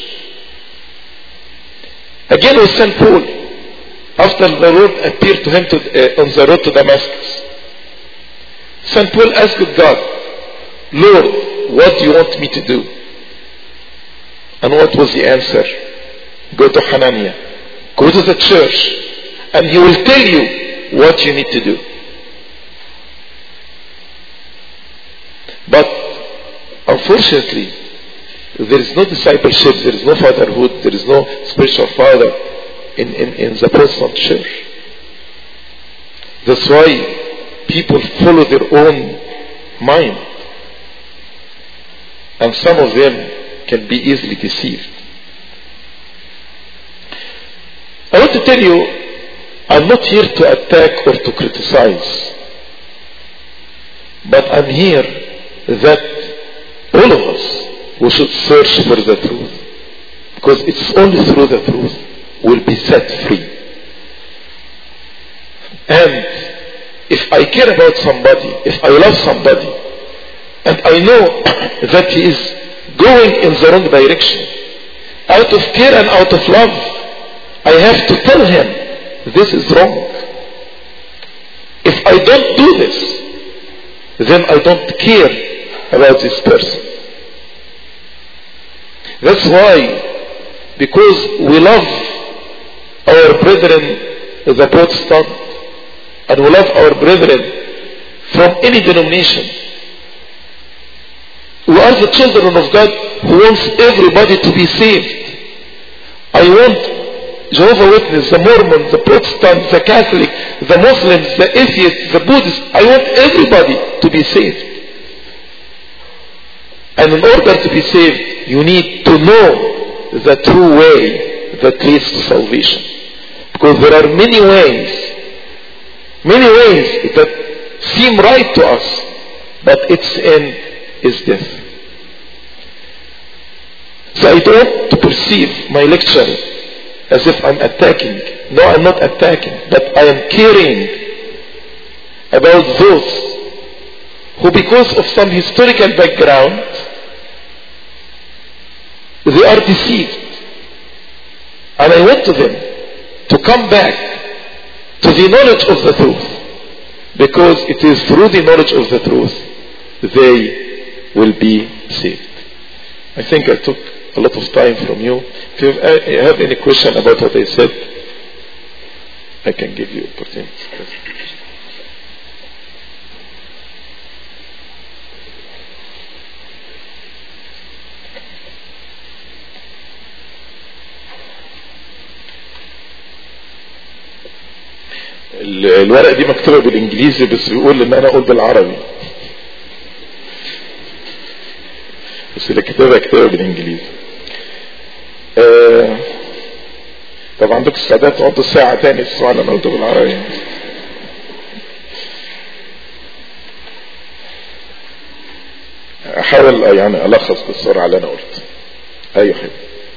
Again with Saint Paul, after the Lord appeared to him to, uh, on the road to Damascus, Saint Paul asked God, Lord, what do you want me to do? And what was the answer? Go to Hananiah, go to the church, and he will tell you what you need to do. But unfortunately, there is no discipleship, there is no fatherhood, there is no spiritual father in, in, in the Protestant church. That's why people follow their own mind. And some of them can be easily deceived. I want to tell you, I'm not here to attack or to criticize. But I'm here that all of us, we should search for the truth. Because it's only through the truth we'll be set free. And if I care about somebody, if I love somebody, and I know that he is going in the wrong direction, out of care and out of love, I have to tell him, this is wrong. If I don't do this, then I don't care about this person. That's why, because we love our brethren, the Protestant, and we love our brethren from any denomination, we are the children of God who wants everybody to be saved. I want Jehovah's Witness, the Mormon, the Protestant, the Catholic, the Muslims, the atheists, the Buddhists, I want everybody to be saved. And in order to be saved, you need to know the true way that leads to salvation. Because there are many ways, many ways that seem right to us, but its end is death. So I don't want to perceive my lecture as if I'm attacking. No, I'm not attacking, but I am caring about those who, because of some historical background, they are deceived. And I want to them to come back to the knowledge of the truth, because it is through the knowledge of the truth they will be saved. I think I took a lot of time from you. If you have any question about what I said, I can give you opportunity. الورقة دي مكتوبة بالانجليزي بس بيقول ان انا اقول بالعربي، بس الكتابة كتابة بالانجليزي. آه طب عندك استعداد تقعدوا ساعة تاني تسمعوا اللي انا قلته بالعربي؟ احاول يعني الخص بالسرعة اللي انا قلت. ايوه حبيبي.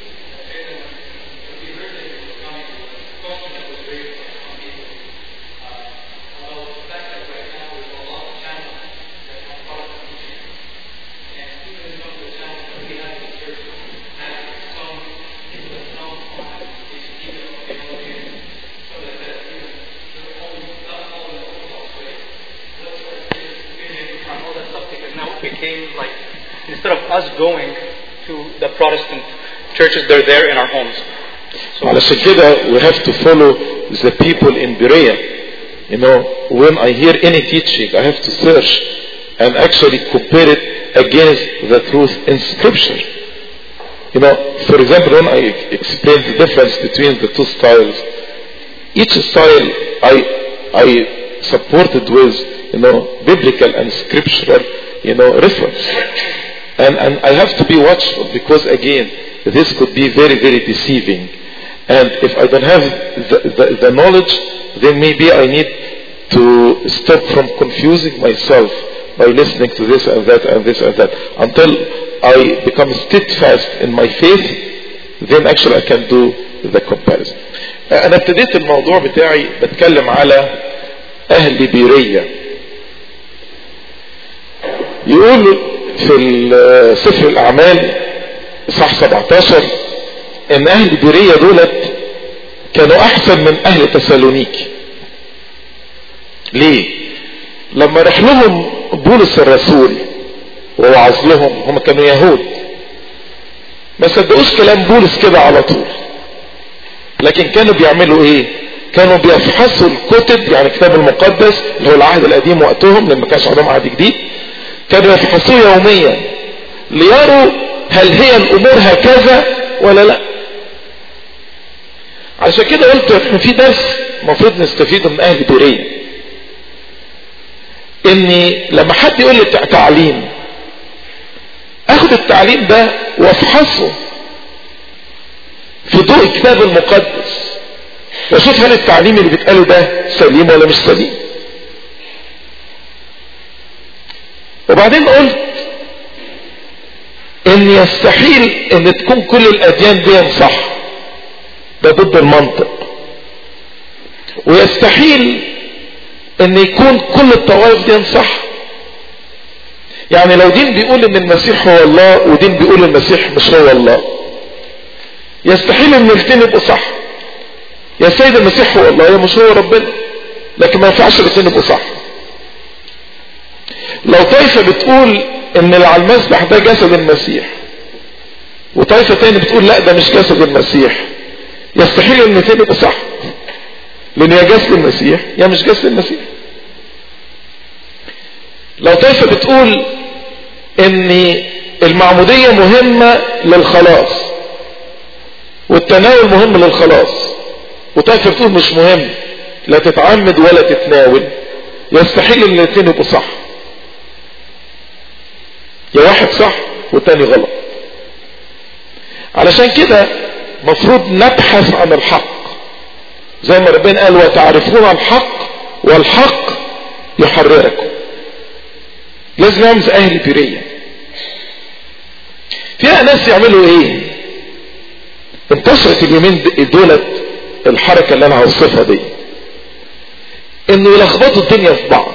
Instead of us going to the Protestant churches, they're there in our homes. So علشان كده we have to follow the people in Berea. You know, when I hear any teaching, I have to search and actually compare it against the truth in Scripture. You know, for example, when I explain the difference between the two styles, each style I I supported with, you know, biblical and scriptural, you know, reference. And, and I have to be watchful, because again, this could be very, very deceiving. And if I don't have the, the, the knowledge, then maybe I need to stop from confusing myself by listening to this and that and this and that. Until I become steadfast in my faith, then actually I can do the comparison. أنا ابتديت الموضوع بتاعي بتكلم على أهل بيرية. يقول في سفر الأعمال إصحاح سبعتاشر إن أهل بيرية دولت كانوا أحسن من أهل تسالونيكي. ليه؟ لما راح لهم بولس الرسول ووعظ لهم، هم كانوا يهود، ما صدقوش كلام بولس كده على طول، لكن كانوا بيعملوا ايه؟ كانوا بيفحصوا الكتب، يعني الكتاب المقدس اللي هو العهد القديم وقتهم لما كانش عندهم عهد جديد، كانوا يفحصوه يوميا ليروا هل هي الامور هكذا ولا لا. عشان كده قلت احنا في درس المفروض نستفيده من اهل بيرية، اني لما حد يقول لي تعليم اخد التعليم ده وافحصه في ضوء الكتاب المقدس واشوف هل التعليم اللي بيتقاله ده سليم ولا مش سليم. وبعدين قلت ان يستحيل ان تكون كل الاديان دي صح، ده ضد المنطق. ويستحيل ان يكون كل الطوائف دي صح. يعني لو دين بيقول ان المسيح هو الله ودين بيقول المسيح مش هو الله، يستحيل ان الاثنين يبقوا صح. يا سيد المسيح هو الله يا مش هو ربنا، لكن ما ينفعش الاثنين يبقوا صح. لو طائفة بتقول ان اللي على المسبح ده جسد المسيح وطائفة تاني بتقول لا ده مش جسد المسيح، يستحيل ان الاثنين يبقوا صح، لان يا جسد المسيح يا مش جسد المسيح. لو طائفة بتقول ان المعمودية مهمة للخلاص والتناول مهم للخلاص، وطائفة بتقول مش مهم لا تتعمد ولا تتناول، يستحيل ان الاثنين يبقوا صح. يا واحد صح والتاني غلط. علشان كده مفروض نبحث عن الحق زي ما ربنا قال وتعرفون الحق والحق يحرركم. لازم نعمل زي اهل بيرية. فيها ناس يعملوا ايه؟ انتشرت اليومين دولت الحركة اللي انا هوصفها دي، انه يلخبطوا الدنيا في بعض.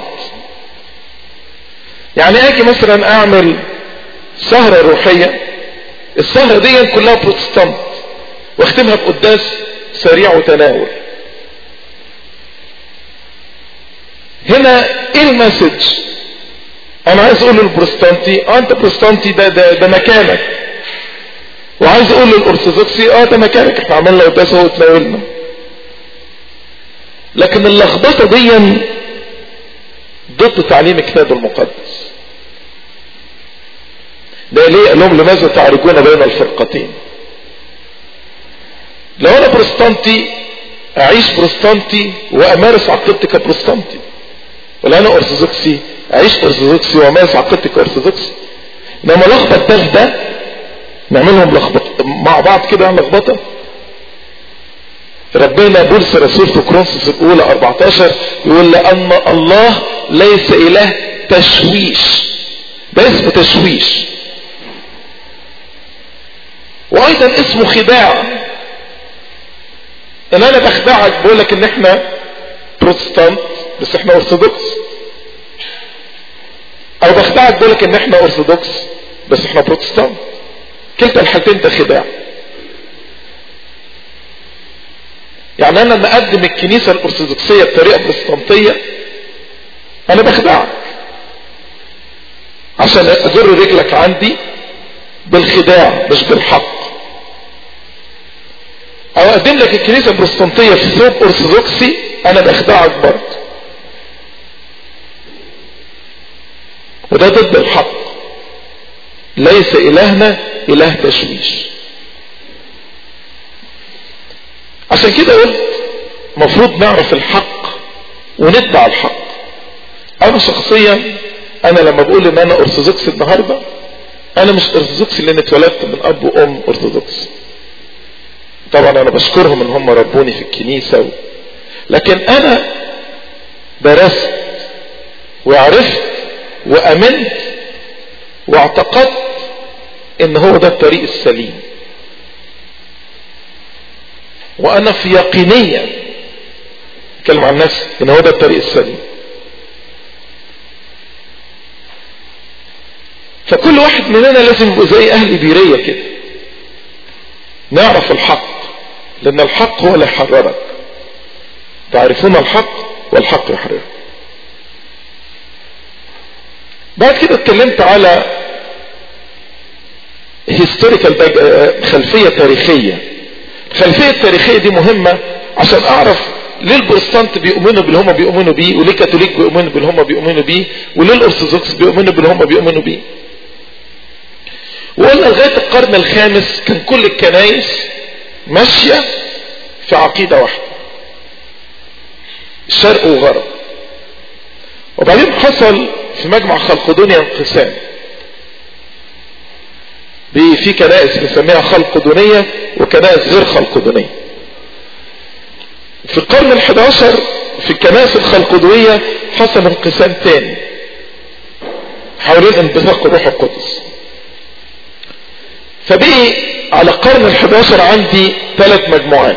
يعني اجي مثلا اعمل سهرة روحية، السهرة دي كلها بروتستانت واختمها بقداس سريع وتناول. هنا ايه المسج؟ انا عايز اقول للبروتستانتي اه انت بروتستانتي ده ده, ده مكانك، وعايز اقول للارثوذكسي اه ده مكانك، احنا عملنا قداس اهو وتناولنا. لكن اللخبطه دي ضد تعليم الكتاب المقدس. ده ليه؟ قال لهم لماذا تعرجون بين الفرقتين؟ لو انا بروتستانتي اعيش بروتستانتي وامارس عقيدتي كبروتستانتي، ولا انا ارثوذكسي اعيش ارثوذكسي وامارس عقيدتي كارثوذكسي. انما لخبط ده ده نعملهم لخبط مع بعض كده لخبطه. ربنا بولس الرسول في كورنثوس الاولى اربعتاشر يقول لان الله ليس اله تشويش، ده اسمه تشويش، وايضا اسمه خداع. ان انا بخدعك بقول لك ان احنا بروتستانت بس احنا ارثوذكس، او بخدعك بقول لك ان احنا ارثوذكس بس احنا بروتستانت، كلتا الحالتين ده خداع. يعني انا لما اقدم الكنيسه الارثوذكسيه بطريقه بروتستانتيه انا بخدعك عشان اجر رجلك عندي بالخداع مش بالحق، او اقدم لك الكنيسه البروتستانتيه في ثوب ارثوذكسي انا بخدعك برضه، وده ضد الحق. ليس الهنا اله تشويش. عشان كده قلت مفروض نعرف الحق ونتبع الحق. انا شخصيا انا لما بقول ان انا ارثوذكس النهارده انا مش ارثوذكس لان اتولدت من اب وام ارثوذكس، طبعا انا بشكرهم ان هم ربوني في الكنيسه و... لكن انا درست وعرفت وامنت واعتقدت ان هو ده الطريق السليم، وانا في يقينية اتكلم عن نفسي ان هو ده الطريق السليم. فكل واحد مننا لازم يبقى زي اهل بيرية كده، نعرف الحق لان الحق هو اللي يحررك. تعرفون الحق والحق يحررك. بعد كده اتكلمت على هيستوريكال خلفية تاريخية. الخلفية التاريخية دي مهمة عشان اعرف ليه البروتستانت بيؤمنوا باللي هم بيؤمنوا بيه، وليه الكاثوليك بيؤمنوا باللي هم بيؤمنوا بيه، وليه الارثوذكس بيؤمنوا باللي هم بيؤمنوا بيه. وقلنا لغاية القرن الخامس كان كل الكنائس ماشية في عقيدة واحدة، الشرق وغرب. وبعدين حصل في مجمع خلقدونيا انقسام، في كنائس بنسميها خلقدونية وكنائس غير خلقدونية. في القرن الحداشر في الكنائس الخلقدونية حصل انقسام تاني حوالين انبثاق الروح القدس. فبقي على القرن الحداشر عندي ثلاث مجموعات: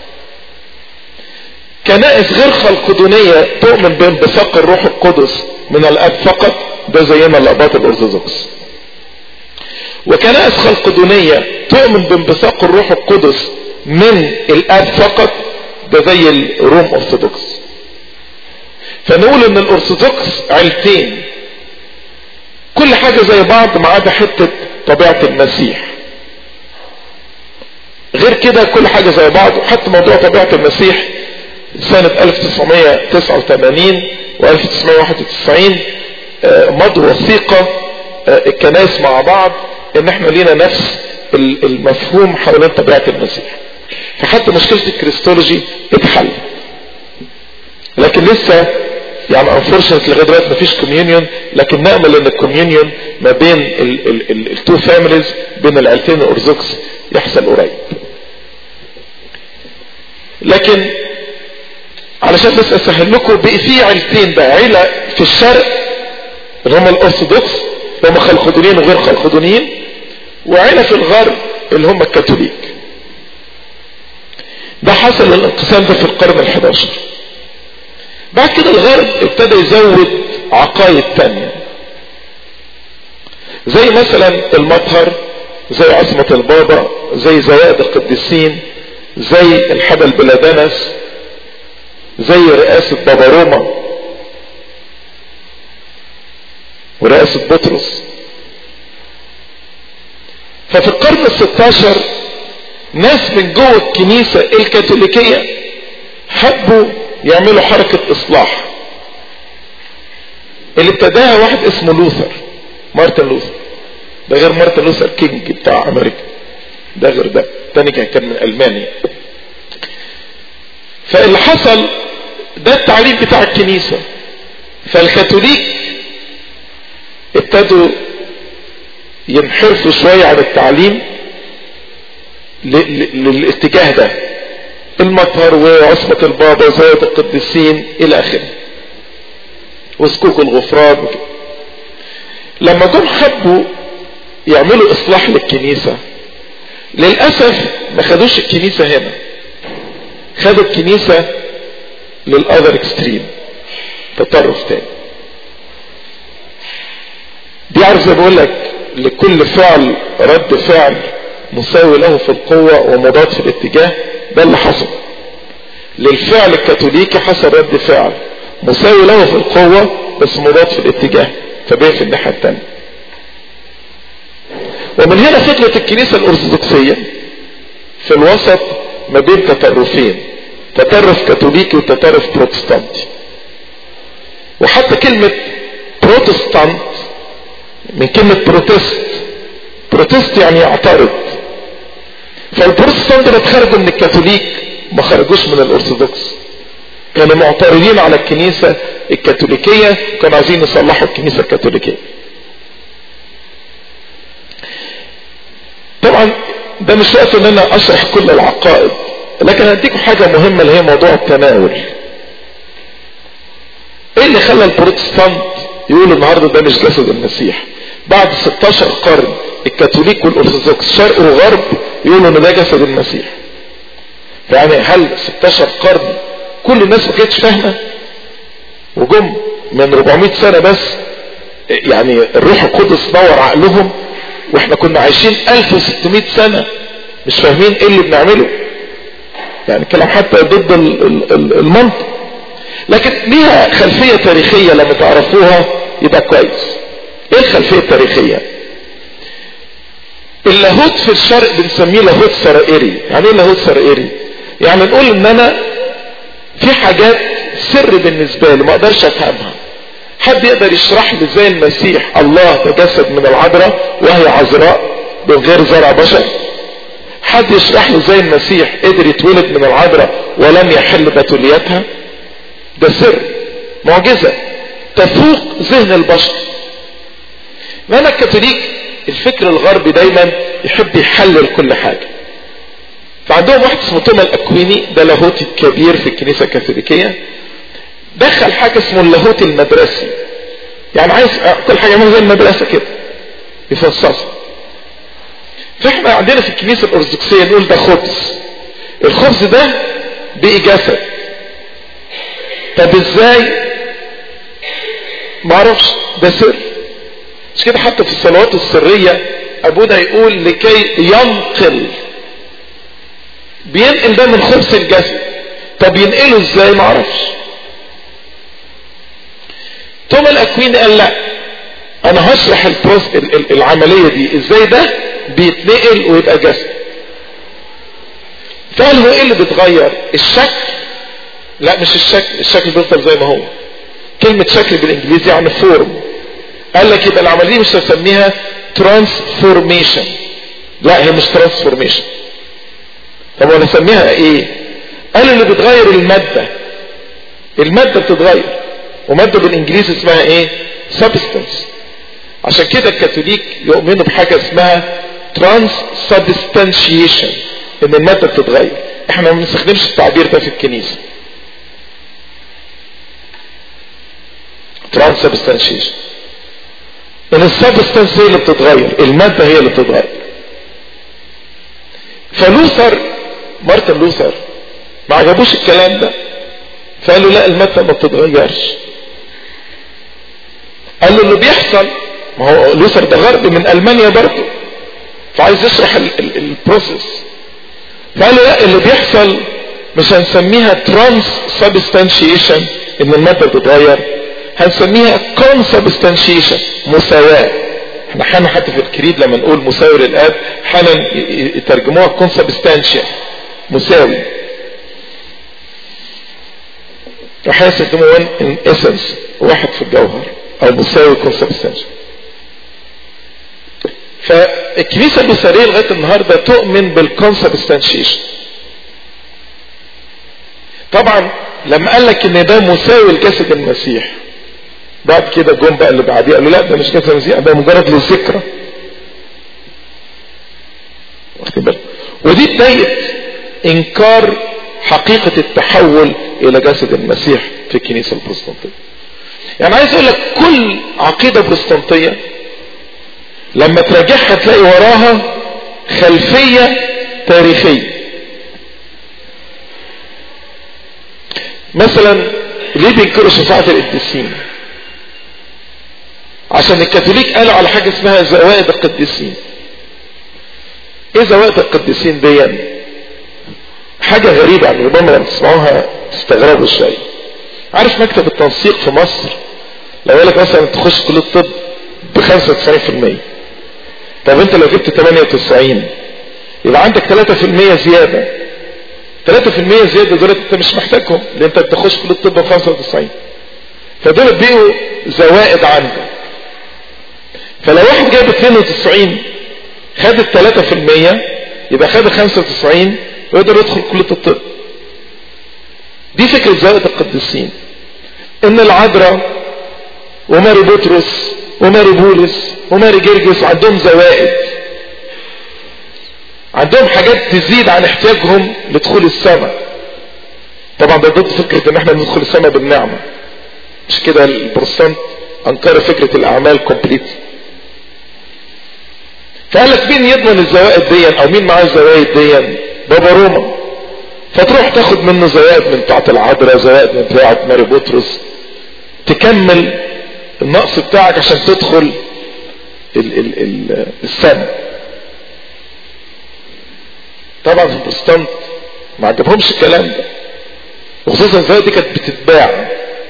كنائس غير خلقدونية تؤمن بانبثاق الروح القدس من الاب فقط، ده زينا الاباط الارثوذكس. وكنائس خلقدونية تؤمن بانبثاق الروح القدس من الاب فقط، ده زي الروم ارثوذكس. فنقول ان الارثوذكس عيلتين كل حاجة زي بعض ما عدا حتة طبيعة المسيح، غير كده كل حاجة زي بعض. حتى موضوع طبيعة المسيح سنة ألف وتسعمائة وتسعة وثمانين و ألف وتسعمائة وواحد وتسعين مضوا وثيقة الكنائس مع بعض ان احنا لينا نفس المفهوم حوالين طبيعة المسيح. فحتى مشكلة الكريستولوجي اتحل، لكن لسه يعني unfortunately لغاية دلوقتي مفيش كوميونيون، لكن نأمل ان الكوميونيون ما بين التو فاميليز بين العيلتين الارثوذكس يحصل قريب. لكن علشان بس اسهل لكم بقي في عيلتين بقى، عيلة في الشرق اللي هم الارثوذكس اللي هم خلقدونيين وغير خلقدونيين، وعيلة في الغرب اللي هم الكاثوليك. ده حصل الانقسام ده في القرن الحداشر. بعد كده الغرب ابتدى يزود عقائد تانية زي مثلا المطهر، زي عصمة البابا، زي زوائد القديسين، زي الحبل بلادنس، زي رئاسة بابا روما ورئاسة بطرس. ففي القرن الستاشر ناس من جوه الكنيسة الكاثوليكية حبوا يعملوا حركة اصلاح اللي ابتداها واحد اسمه لوثر، مارتن لوثر. ده غير مارتن لوثر كينج بتاع امريكا، ده غير ده تاني كان من المانيا. فاللي حصل ده التعليم بتاع الكنيسة، فالكاثوليك ابتدوا ينحرفوا شوية عن التعليم للاتجاه ده، المطهر وعصمة البابا وزاوية القديسين الى اخره وسكوك الغفران وكده. لما جم حبوا يعملوا اصلاح للكنيسة للأسف ما خدوش الكنيسة هنا، خدوا الكنيسة للأذر اكستريم، تطرف تاني. دي عارف زي بقول لك لكل فعل رد فعل مساوي له في القوة ومضاد في الاتجاه. ده اللي حصل للفعل الكاثوليكي، حصل رد فعل مساوي له في القوة بس مضاد في الاتجاه، فبقى في الناحية التانية. ومن هنا فكرة الكنيسة الأرثوذكسية في الوسط ما بين تطرفين، تطرف كاثوليكي وتطرف بروتستانتي. وحتى كلمة بروتستانت من كلمة بروتست، بروتست يعني يعترض. فالبروتستانت اللي اتخرجوا من الكاثوليك ما خرجوش من الأرثوذكس، كانوا معترضين على الكنيسة الكاثوليكية، كانوا عايزين يصلحوا الكنيسة الكاثوليكية. طبعا ده مش وقت ان انا اشرح كل العقائد، لكن هديكم حاجة مهمة اللي هي موضوع التناول. ايه اللي خلى البروتستانت يقولوا النهاردة ده مش جسد المسيح؟ بعد ستاشر قرن الكاثوليك والارثوذكس شرق وغرب يقولوا ان ده جسد المسيح. يعني هل ستاشر قرن كل الناس ما كانتش فاهمة؟ وجم من أربعمائة سنة بس يعني الروح القدس نور عقلهم، واحنا كنا عايشين ألف وستمائة سنة مش فاهمين ايه اللي بنعمله. يعني كلام حتى ضد المنطق، لكن ليها خلفية تاريخية لما تعرفوها يبقى كويس. ايه الخلفية التاريخية؟ اللاهوت في الشرق بنسميه لاهوت سرائري. يعني ايه لاهوت سرائري؟ يعني نقول ان انا في حاجات سر بالنسبة لي ما اقدرش افهمها. حد يقدر يشرح لي ازاي المسيح الله تجسد من العذراء وهي عذراء من غير زرع بشر؟ حد يشرح لي ازاي المسيح قدر يتولد من العذراء ولم يحل بتوليتها؟ ده سر، معجزة تفوق ذهن البشر. معنى الكاثوليك الفكر الغربي دايما يحب يحلل كل حاجة. فعندهم واحد اسمه توما الأكويني، ده لاهوتي الكبير في الكنيسة الكاثوليكية، دخل حاجة اسمه اللاهوت المدرسي. يعني عايز كل حاجة يعملها زي المدرسة كده يفصصها. فاحنا عندنا في الكنيسة الأرثوذكسية نقول ده خبز، الخبز ده بقي جسد. طب ازاي؟ معرفش، ده سر. مش كده حتى في الصلوات السرية ابونا يقول لكي ينقل، بينقل ده من خبز الجسد. طب ينقله ازاي؟ معرفش. توما الأكويني قال لا، انا هشرح العملية دي ازاي ده بيتنقل ويبقى جسد. فقال هو ايه اللي بيتغير؟ الشكل؟ لا مش الشكل، الشكل بيفضل زي ما هو. كلمة شكل بالانجليزي يعني فورم. قال لك يبقى العملية مش هسميها ترانسفورميشن، لا هي مش ترانسفورميشن. طب وانا اسميها ايه؟ قال اللي بيتغير المادة، المادة بتتغير، ومادة بالانجليزي اسمها ايه؟ سبستانس. عشان كده الكاثوليك يؤمنوا بحاجة اسمها ترانس سبستانشيشن، ان المادة بتتغير. احنا ما بنستخدمش التعبير ده في الكنيسة. ترانس سبستانشيشن ان السبستانس هي اللي بتتغير، المادة هي اللي بتتغير. فلوثر، مارتن لوثر ما عجبوش الكلام ده، فقالوا لا المادة ما بتتغيرش. قال له اللي بيحصل، ما هو لوثر ده غربي من ألمانيا برضه، فعايز يشرح البروسيس. فقال له لا اللي بيحصل مش هنسميها ترانس سبستانشيشن ان المادة بتتغير، هنسميها كونسبستانشيشن، مساواة. احنا حانا حتى في الكريد لما نقول مساوي للآب حانا يترجموها كونسبستانشيا، مساوي. وحانا يستخدموا ان اسنس، واحد في الجوهر، او مساوي كونسبستانشيا. فالكنيسة اللوثرية لغاية النهاردة تؤمن بالكونسبستانشيشن. طبعا لما قال لك ان ده مساوي لجسد المسيح، بعد كده جم بقى اللي بعديه قالوا لا ده مش جسد المسيح، ده مجرد للذكرى. واخد بالك؟ ودي بداية انكار حقيقة التحول الى جسد المسيح في الكنيسة البروتستانتية. يعني عايز اقول لك كل عقيدة بروتستانتية لما تراجعها تلاقي وراها خلفية تاريخية. مثلا ليه بينكروا شفاعة القديسين؟ عشان الكاثوليك قالوا على حاجة اسمها زوائد القديسين. ايه زوائد القديسين دي؟ حاجة غريبة يعني ربما لما تسمعوها تستغربوا شوية. عارف مكتب التنسيق في مصر لو قالك مثلا تخش كلية الطب ب خمسة وتسعين في المية، طب انت لو جبت ثمانية وتسعين يبقى عندك ثلاثة في المية زيادة. ثلاثة في المية زيادة دول انت مش محتاجهم لان انت بتخش كلية الطب ب خمسة وتسعين، فدول بيقوا زوائد عندك. فلو واحد جايب اثنين وتسعين خد الثلاثة في المية يبقى خد خمسة وتسعين ويقدر يدخل كلية الطب. دي فكرة زوائد القديسين، ان العذراء وماري بطرس وماري بولس وماري جرجس عندهم زوائد، عندهم حاجات تزيد عن احتياجهم لدخول السماء. طبعا ده ضد فكرة ان احنا ندخل السماء بالنعمة، مش كده البروتستانت انكروا فكرة الاعمال كومبليت. فقال لك مين يضمن الزوائد دي او مين معاه الزوائد دي؟ بابا روما. فتروح تاخد منه زوائد من بتاعة العذراء، زوائد من بتاعة ماري بطرس، تكمل النقص بتاعك عشان تدخل ال ال ال السماء. طبعا في البروتستانت ما عجبهمش الكلام ده، وخصوصا الزوائد دي كانت بتتباع،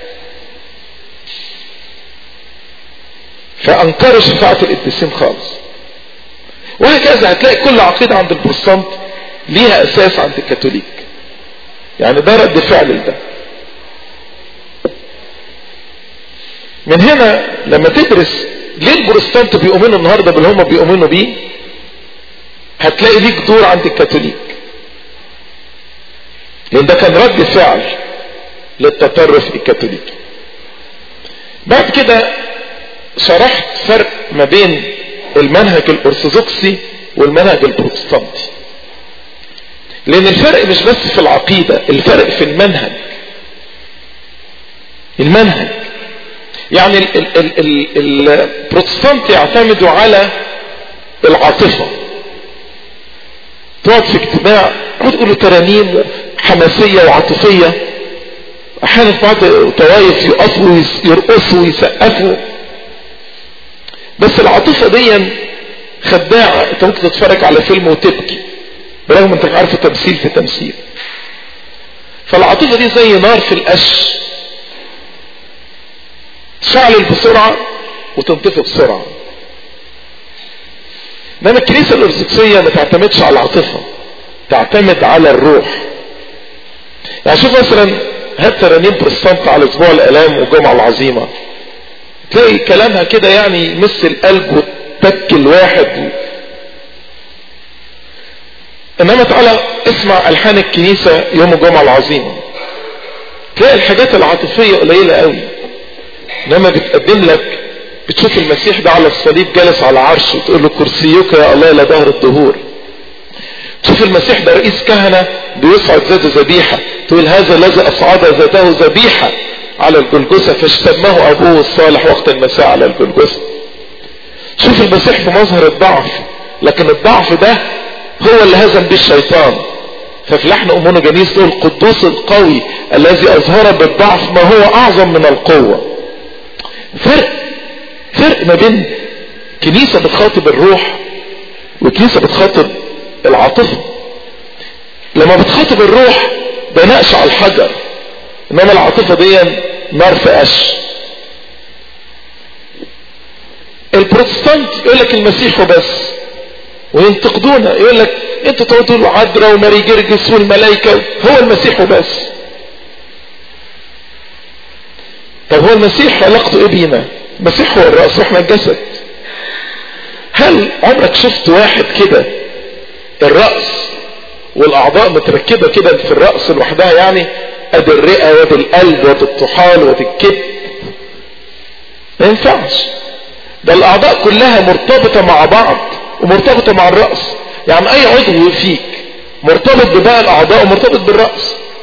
فانكروا شفاعة القديسين خالص. وهكذا هتلاقي كل عقيدة عند البروتستانت ليها اساس عند الكاثوليك. يعني ده رد فعل لده. من هنا لما تدرس ليه البروتستانت بيؤمنوا النهارده باللي هم بيؤمنوا بيه هتلاقي ليك دور عند الكاثوليك، لان ده كان رد فعل للتطرف الكاثوليكي. بعد كده شرحت فرق ما بين المنهج الارثوذكسي والمنهج البروتستانتي، لان الفرق مش بس في العقيدة، الفرق في المنهج. المنهج يعني البروتستانت يعتمدوا على العاطفة. تقعد في اجتماع تقولوا ترانيم حماسية وعاطفية، احيانا في بعض طوائف يقفوا يرقصوا ويسقفوا، بس العاطفة دي خداعة. انت ممكن تتفرج على فيلم وتبكي برغم انت عارف تمثيل في تمثيل. فالعاطفة دي زي نار في القش، تشعل بسرعة وتنطفئ بسرعة. انما الكنيسة الارثوذكسية ما تعتمدش على العاطفة، تعتمد على الروح. يعني شوف مثلا هات ترانيم بروتستانت على اسبوع الالام والجمعة العظيمة، تلاقي كلامها كده يعني يمس القلب وتك الواحد. انما تعالى اسمع الحان الكنيسة يوم الجمعة العظيمة تلاقي الحاجات العاطفية قليلة قوي، انما بتقدم لك بتشوف المسيح ده على الصليب جالس على عرش وتقول له كرسيك يا الله الى دهر الدهور. تشوف المسيح ده رئيس كهنة بيصعد ذاته ذبيحة، تقول هذا الذي اصعد ذاته ذبيحة على الجلجثة فاشتمه ابوه الصالح وقت المساء على الجلجثة. شوف المسيح في مظهر الضعف، لكن الضعف ده هو اللي هزم به الشيطان. ففي لحن امونه جنيس تقول القدوس القوي الذي اظهر بالضعف ما هو اعظم من القوة. فرق فرق ما بين كنيسة بتخاطب الروح وكنيسة بتخاطب العاطفة. لما بتخاطب الروح ده نقش على الحجر، انما العاطفة دي نار في قش. البروتستانت يقول لك المسيح وبس، وينتقدونا يقول لك انتوا تقولوا له عذراء وماري جرجس والملائكة، هو المسيح وبس. طب هو المسيح علاقته ايه بينا؟ المسيح هو الرأس واحنا الجسد. هل عمرك شفت واحد كده الرأس والاعضاء متركبة كده في الرأس لوحدها، يعني ادي الرئة وادي القلب وادي الطحال وادي الكبد؟ ما ينفعش. ده الاعضاء كلها مرتبطة مع بعض ومرتبطة مع الرأس. يعني اي عضو فيك مرتبط بباقي الاعضاء ومرتبط بالرأس.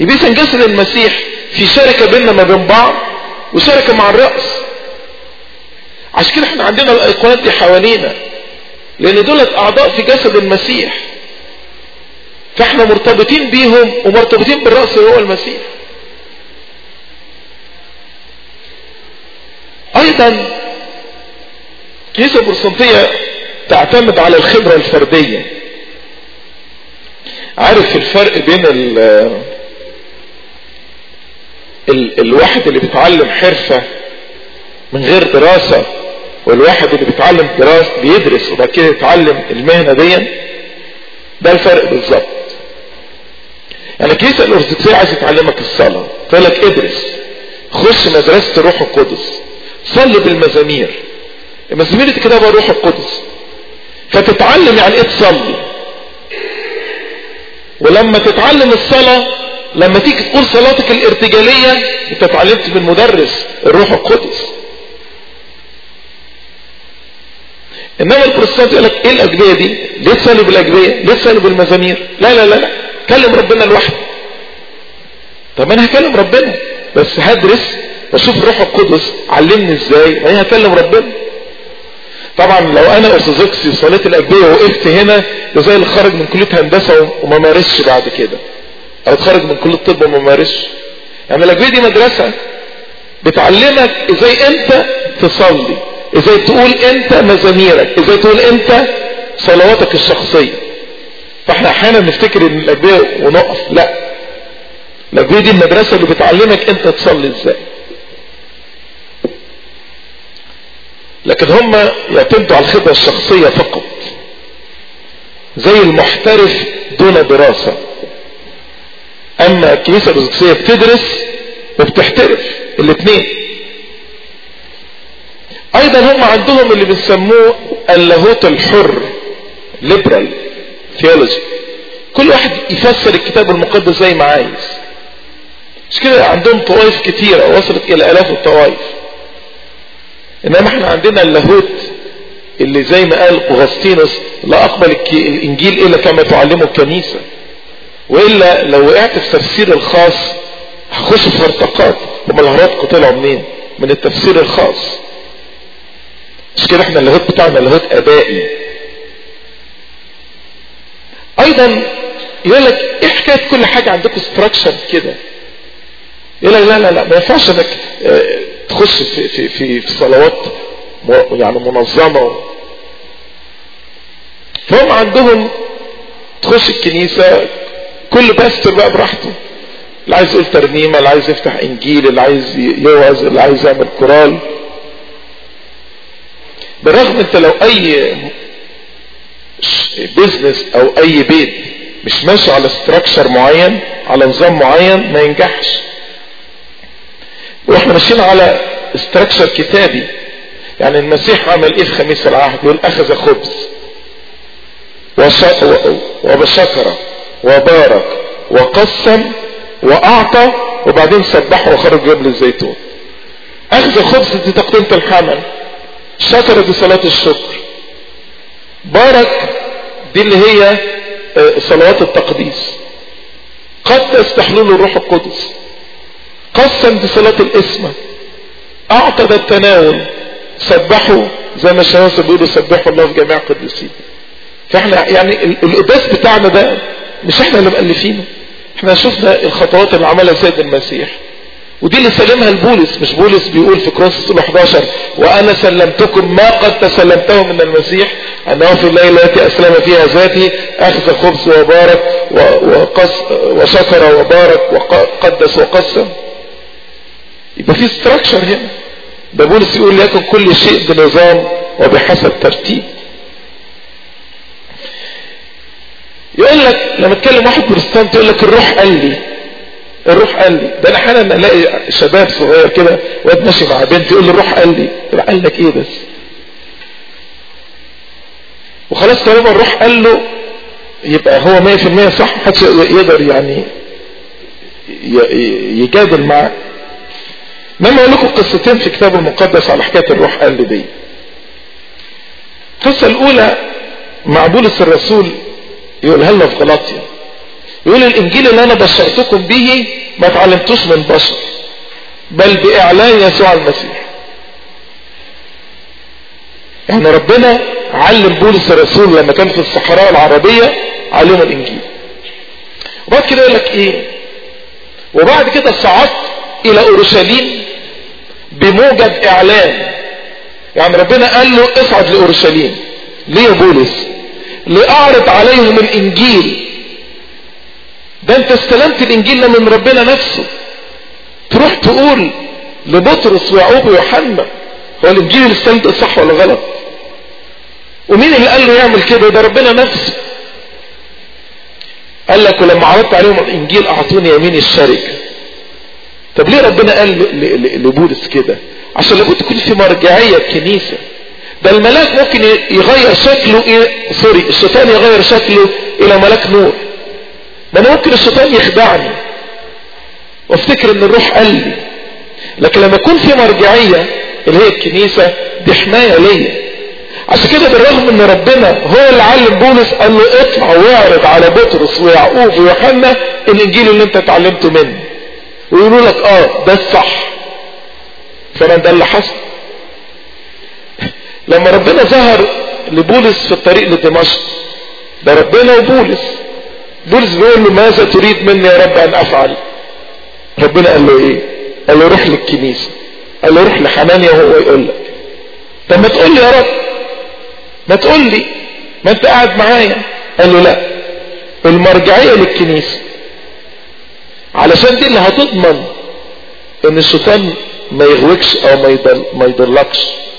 يبقى إذن جسد المسيح في شركة بيننا ما بين بعض وشركة مع الرأس. عشان كده احنا عندنا الأيقونات دي حوالينا، لأن دولت أعضاء في جسد المسيح، فاحنا مرتبطين بيهم ومرتبطين بالرأس هو المسيح. أيضا الكنيسة البروتستانتية تعتمد على الخبرة الفردية. عارف الفرق بين ال ال الواحد اللي بيتعلم حرفة من غير دراسة والواحد اللي بيتعلم دراسة بيدرس وبعد كده يتعلم المهنة دي؟ ده الفرق بالظبط. يعني الكنيسة الأرثوذكسية عايزة تعلمك الصلاة، تقول لك ادرس، خش مدرسة الروح القدس، صلي بالمزامير، المزامير دي كتابها الروح القدس، فتتعلم يعني ايه تصلي. ولما تتعلم الصلاة، لما تيجي تقول صلاتك الارتجالية، انت اتعلمت من مدرس الروح القدس. انما البروتستانت يقول لك ايه الاجبية دي؟ ليه تصلي بالاجبية؟ ليه تصلي بالمزامير؟ لا لا لا لا، كلم ربنا لوحده. طب انا هكلم ربنا بس هدرس واشوف الروح القدس علمني ازاي وانا هكلم ربنا. طبعا لو انا ارثوذكسي وصليت الاجبيه ووقفت هنا، ده زي اللي خرج من كليه هندسه وما مارسش بعد كده، او اتخرج من كليه الطب وما مارسش. يعني الاجبيه دي مدرسه بتعلمك ازاي انت تصلي، ازاي تقول انت مزاميرك، ازاي تقول انت صلواتك الشخصيه. فاحنا احيانا نفتكر ان الاجبيه ونقف، لا، الاجبيه دي المدرسه اللي بتعلمك انت تصلي ازاي. لكن هم يعتمدوا على الخبرة الشخصية فقط، زي المحترف دون دراسة. اما الكنيسة الأرثوذكسية بتدرس وبتحترف الاثنين. ايضا هم عندهم اللي بنسموه اللاهوت الحر، liberal theology، كل واحد يفسر الكتاب المقدس زي ما عايز. مش كده عندهم طوائف كتيرة وصلت الى الاف الطوائف. انما احنا عندنا اللاهوت اللي زي ما قال اغسطينوس، لا اقبل الانجيل الا كما تعلمه الكنيسة، والا لو وقعت في تفسير الخاص هخش في هرطقات. هم الهرطقة طلعوا منين؟ من التفسير الخاص. مش كده احنا اللاهوت بتاعنا لاهوت ابائي. ايضا يقول لك ايه حكاية كل حاجة عندكم ستراكشر كده؟ يقول لك لا لا لا ما ينفعش انك اه تخش في في في, في صلوات يعني منظمة. فهم عندهم تخش الكنيسة كل باستر بقى براحته، اللي عايز يقول ترنيمة، اللي عايز يفتح انجيل، اللي عايز يوعظ، اللي عايز يعمل كورال. بالرغم انت لو اي بيزنس او اي بيت مش ماشي على ستراكشر معين، على نظام معين، ما ينجحش. واحنا ماشيين على استراكشر كتابي. يعني المسيح عمل ايه في خميس العهد؟ يقول اخذ خبز وبشكر وبارك وقسم واعطى وبعدين سبحه وخرج جبل الزيتون. اخذ خبز دي تقدمة الحمل، شكر دي صلاة الشكر، بارك دي اللي هي صلوات التقديس، قدس تحلول الروح القدس، قسم دي صلاة الاسمة، اعطى ده التناول، سبحوا زي ما الشمس بيقولوا سبحوا الله في جميع قدسين. فاحنا يعني القداس بتاعنا ده مش احنا اللي مؤلفينه، احنا شفنا الخطوات اللي عملها سيد المسيح، ودي اللي سلمها البولس. مش بولس بيقول في كورنثوس احد عشر وانا سلمتكم ما قد تسلمته من المسيح، انه في الليله التي اسلم فيها ذاتي اخذ خبز وبارك وقص وشكر وبارك وقدس وقسم. يبقى في ستراكشر هنا. ده بولس يقول لكن كل شيء بنظام وبحسب ترتيب. يقول لك لما اتكلم واحد بروتستانت يقول لك الروح قال لي، الروح قال لي. ده انا احيانا الاقي شباب صغير كده واد ماشي مع بنت يقول لي الروح قال لي. طب قال لك ايه بس؟ وخلاص طالما الروح قال له يبقى هو مية في المية صح، محدش يقدر يعني يجادل معاه. لما اقول لكم قصتين في كتاب المقدس على حكايه الروح قال لي دي. القصه الاولى مع بولس الرسول يقولها لنا في غلاطيا. يقول الانجيل اللي انا بشرتكم به ما اتعلمتوش من بشر بل باعلان يسوع المسيح. يعني ربنا علم بولس الرسول لما كان في الصحراء العربية علمه الانجيل. وبعد كده يقول لك ايه؟ وبعد كده صعدت الى اورشليم بموجب اعلان. يعني ربنا قال له اصعد لاورشليم. ليه يا بولس؟ لاعرض عليهم الانجيل. ده انت استلمت الانجيل من ربنا نفسه، تروح تقول لبطرس ويعقوب ويوحنا هو الانجيل اللي استلمته صح ولا غلط؟ ومين اللي قال له يعمل كده؟ ده ربنا نفسه. قال لك ولما عرضت عليهم الانجيل اعطوني يمين الشركه. طب ليه ربنا قال لبولس كده؟ عشان لابد تكون في مرجعيه الكنيسه. ده الملاك ممكن يغير شكله إيه؟ سوري الشيطان يغير شكله الى ملاك نور. ما انا ممكن الشيطان يخدعني وافتكر ان الروح قال لي، لكن لما يكون في مرجعيه اللي هي الكنيسه دي حمايه ليا. عشان كده بالرغم ان ربنا هو اللي علم بولس قال له اطلع واعرض على بطرس ويعقوب ويوحنا الانجيل اللي انت اتعلمته منه، ويقولوا لك اه ده الصح. فانا ده اللي حصل لما ربنا ظهر لبولس في الطريق لدمشق. ده ربنا وبولس. بولس بيقول له ماذا تريد مني يا رب ان افعل؟ ربنا قال له ايه؟ قال له روح للكنيسه. قال له روح لحنانيا وهو يقول لك. طب ما تقول لي يا رب، ما تقول لي، ما انت قاعد معايا. قال له لا، المرجعيه للكنيسه، علشان دي اللي هتضمن ان الشيطان ما يغوكش او ما يضل ما يضلكش.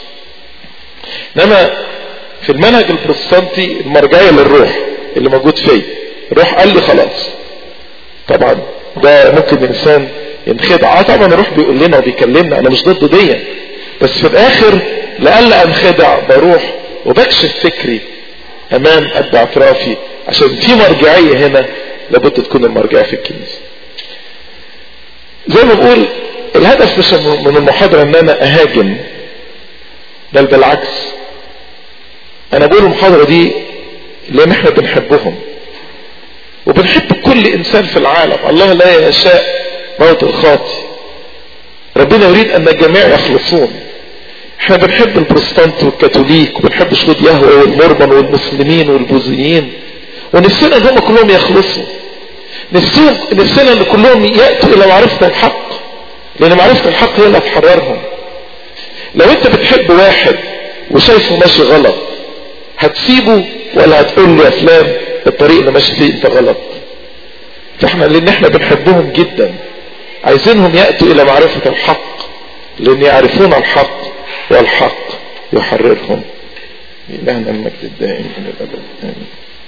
انما في المنهج البروتستانتي المرجعيه للروح اللي موجود فيه. الروح قال لي خلاص. طبعا ده ممكن الانسان ينخدع. اه طبعا الروح بيقول لنا وبيكلمنا، انا مش ضد دي، بس في الاخر لألا انخدع بروح وبكشف فكري امام اب اعترافي، عشان في مرجعيه هنا لابد تكون المرجعيه في الكنيسه. زي ما بقول الهدف مش من المحاضره ان انا اهاجم، بل بالعكس انا بقول المحاضره دي لان احنا بنحبهم وبنحب كل انسان في العالم. الله لا يشاء موت الخاطئ، ربنا يريد ان الجميع يخلصون. احنا بنحب البروتستانت والكاثوليك وبنحب شهود يهوه والمرمن والمسلمين والبوذيين، ونفسنا ان هم كلهم يخلصوا. نفسنا نفسنا ان كلهم ياتوا الى معرفه الحق، لان معرفه الحق هي اللي هتحررهم. لو انت بتحب واحد وشايفه ماشي غلط هتسيبه ولا هتقول له يا فلان الطريق اللي ماشي فيه انت غلط؟ فاحنا لان احنا بنحبهم جدا عايزينهم ياتوا الى معرفه الحق، لان يعرفون الحق والحق يحررهم. إلهنا المجد الدائم إلى الأبد. آمين.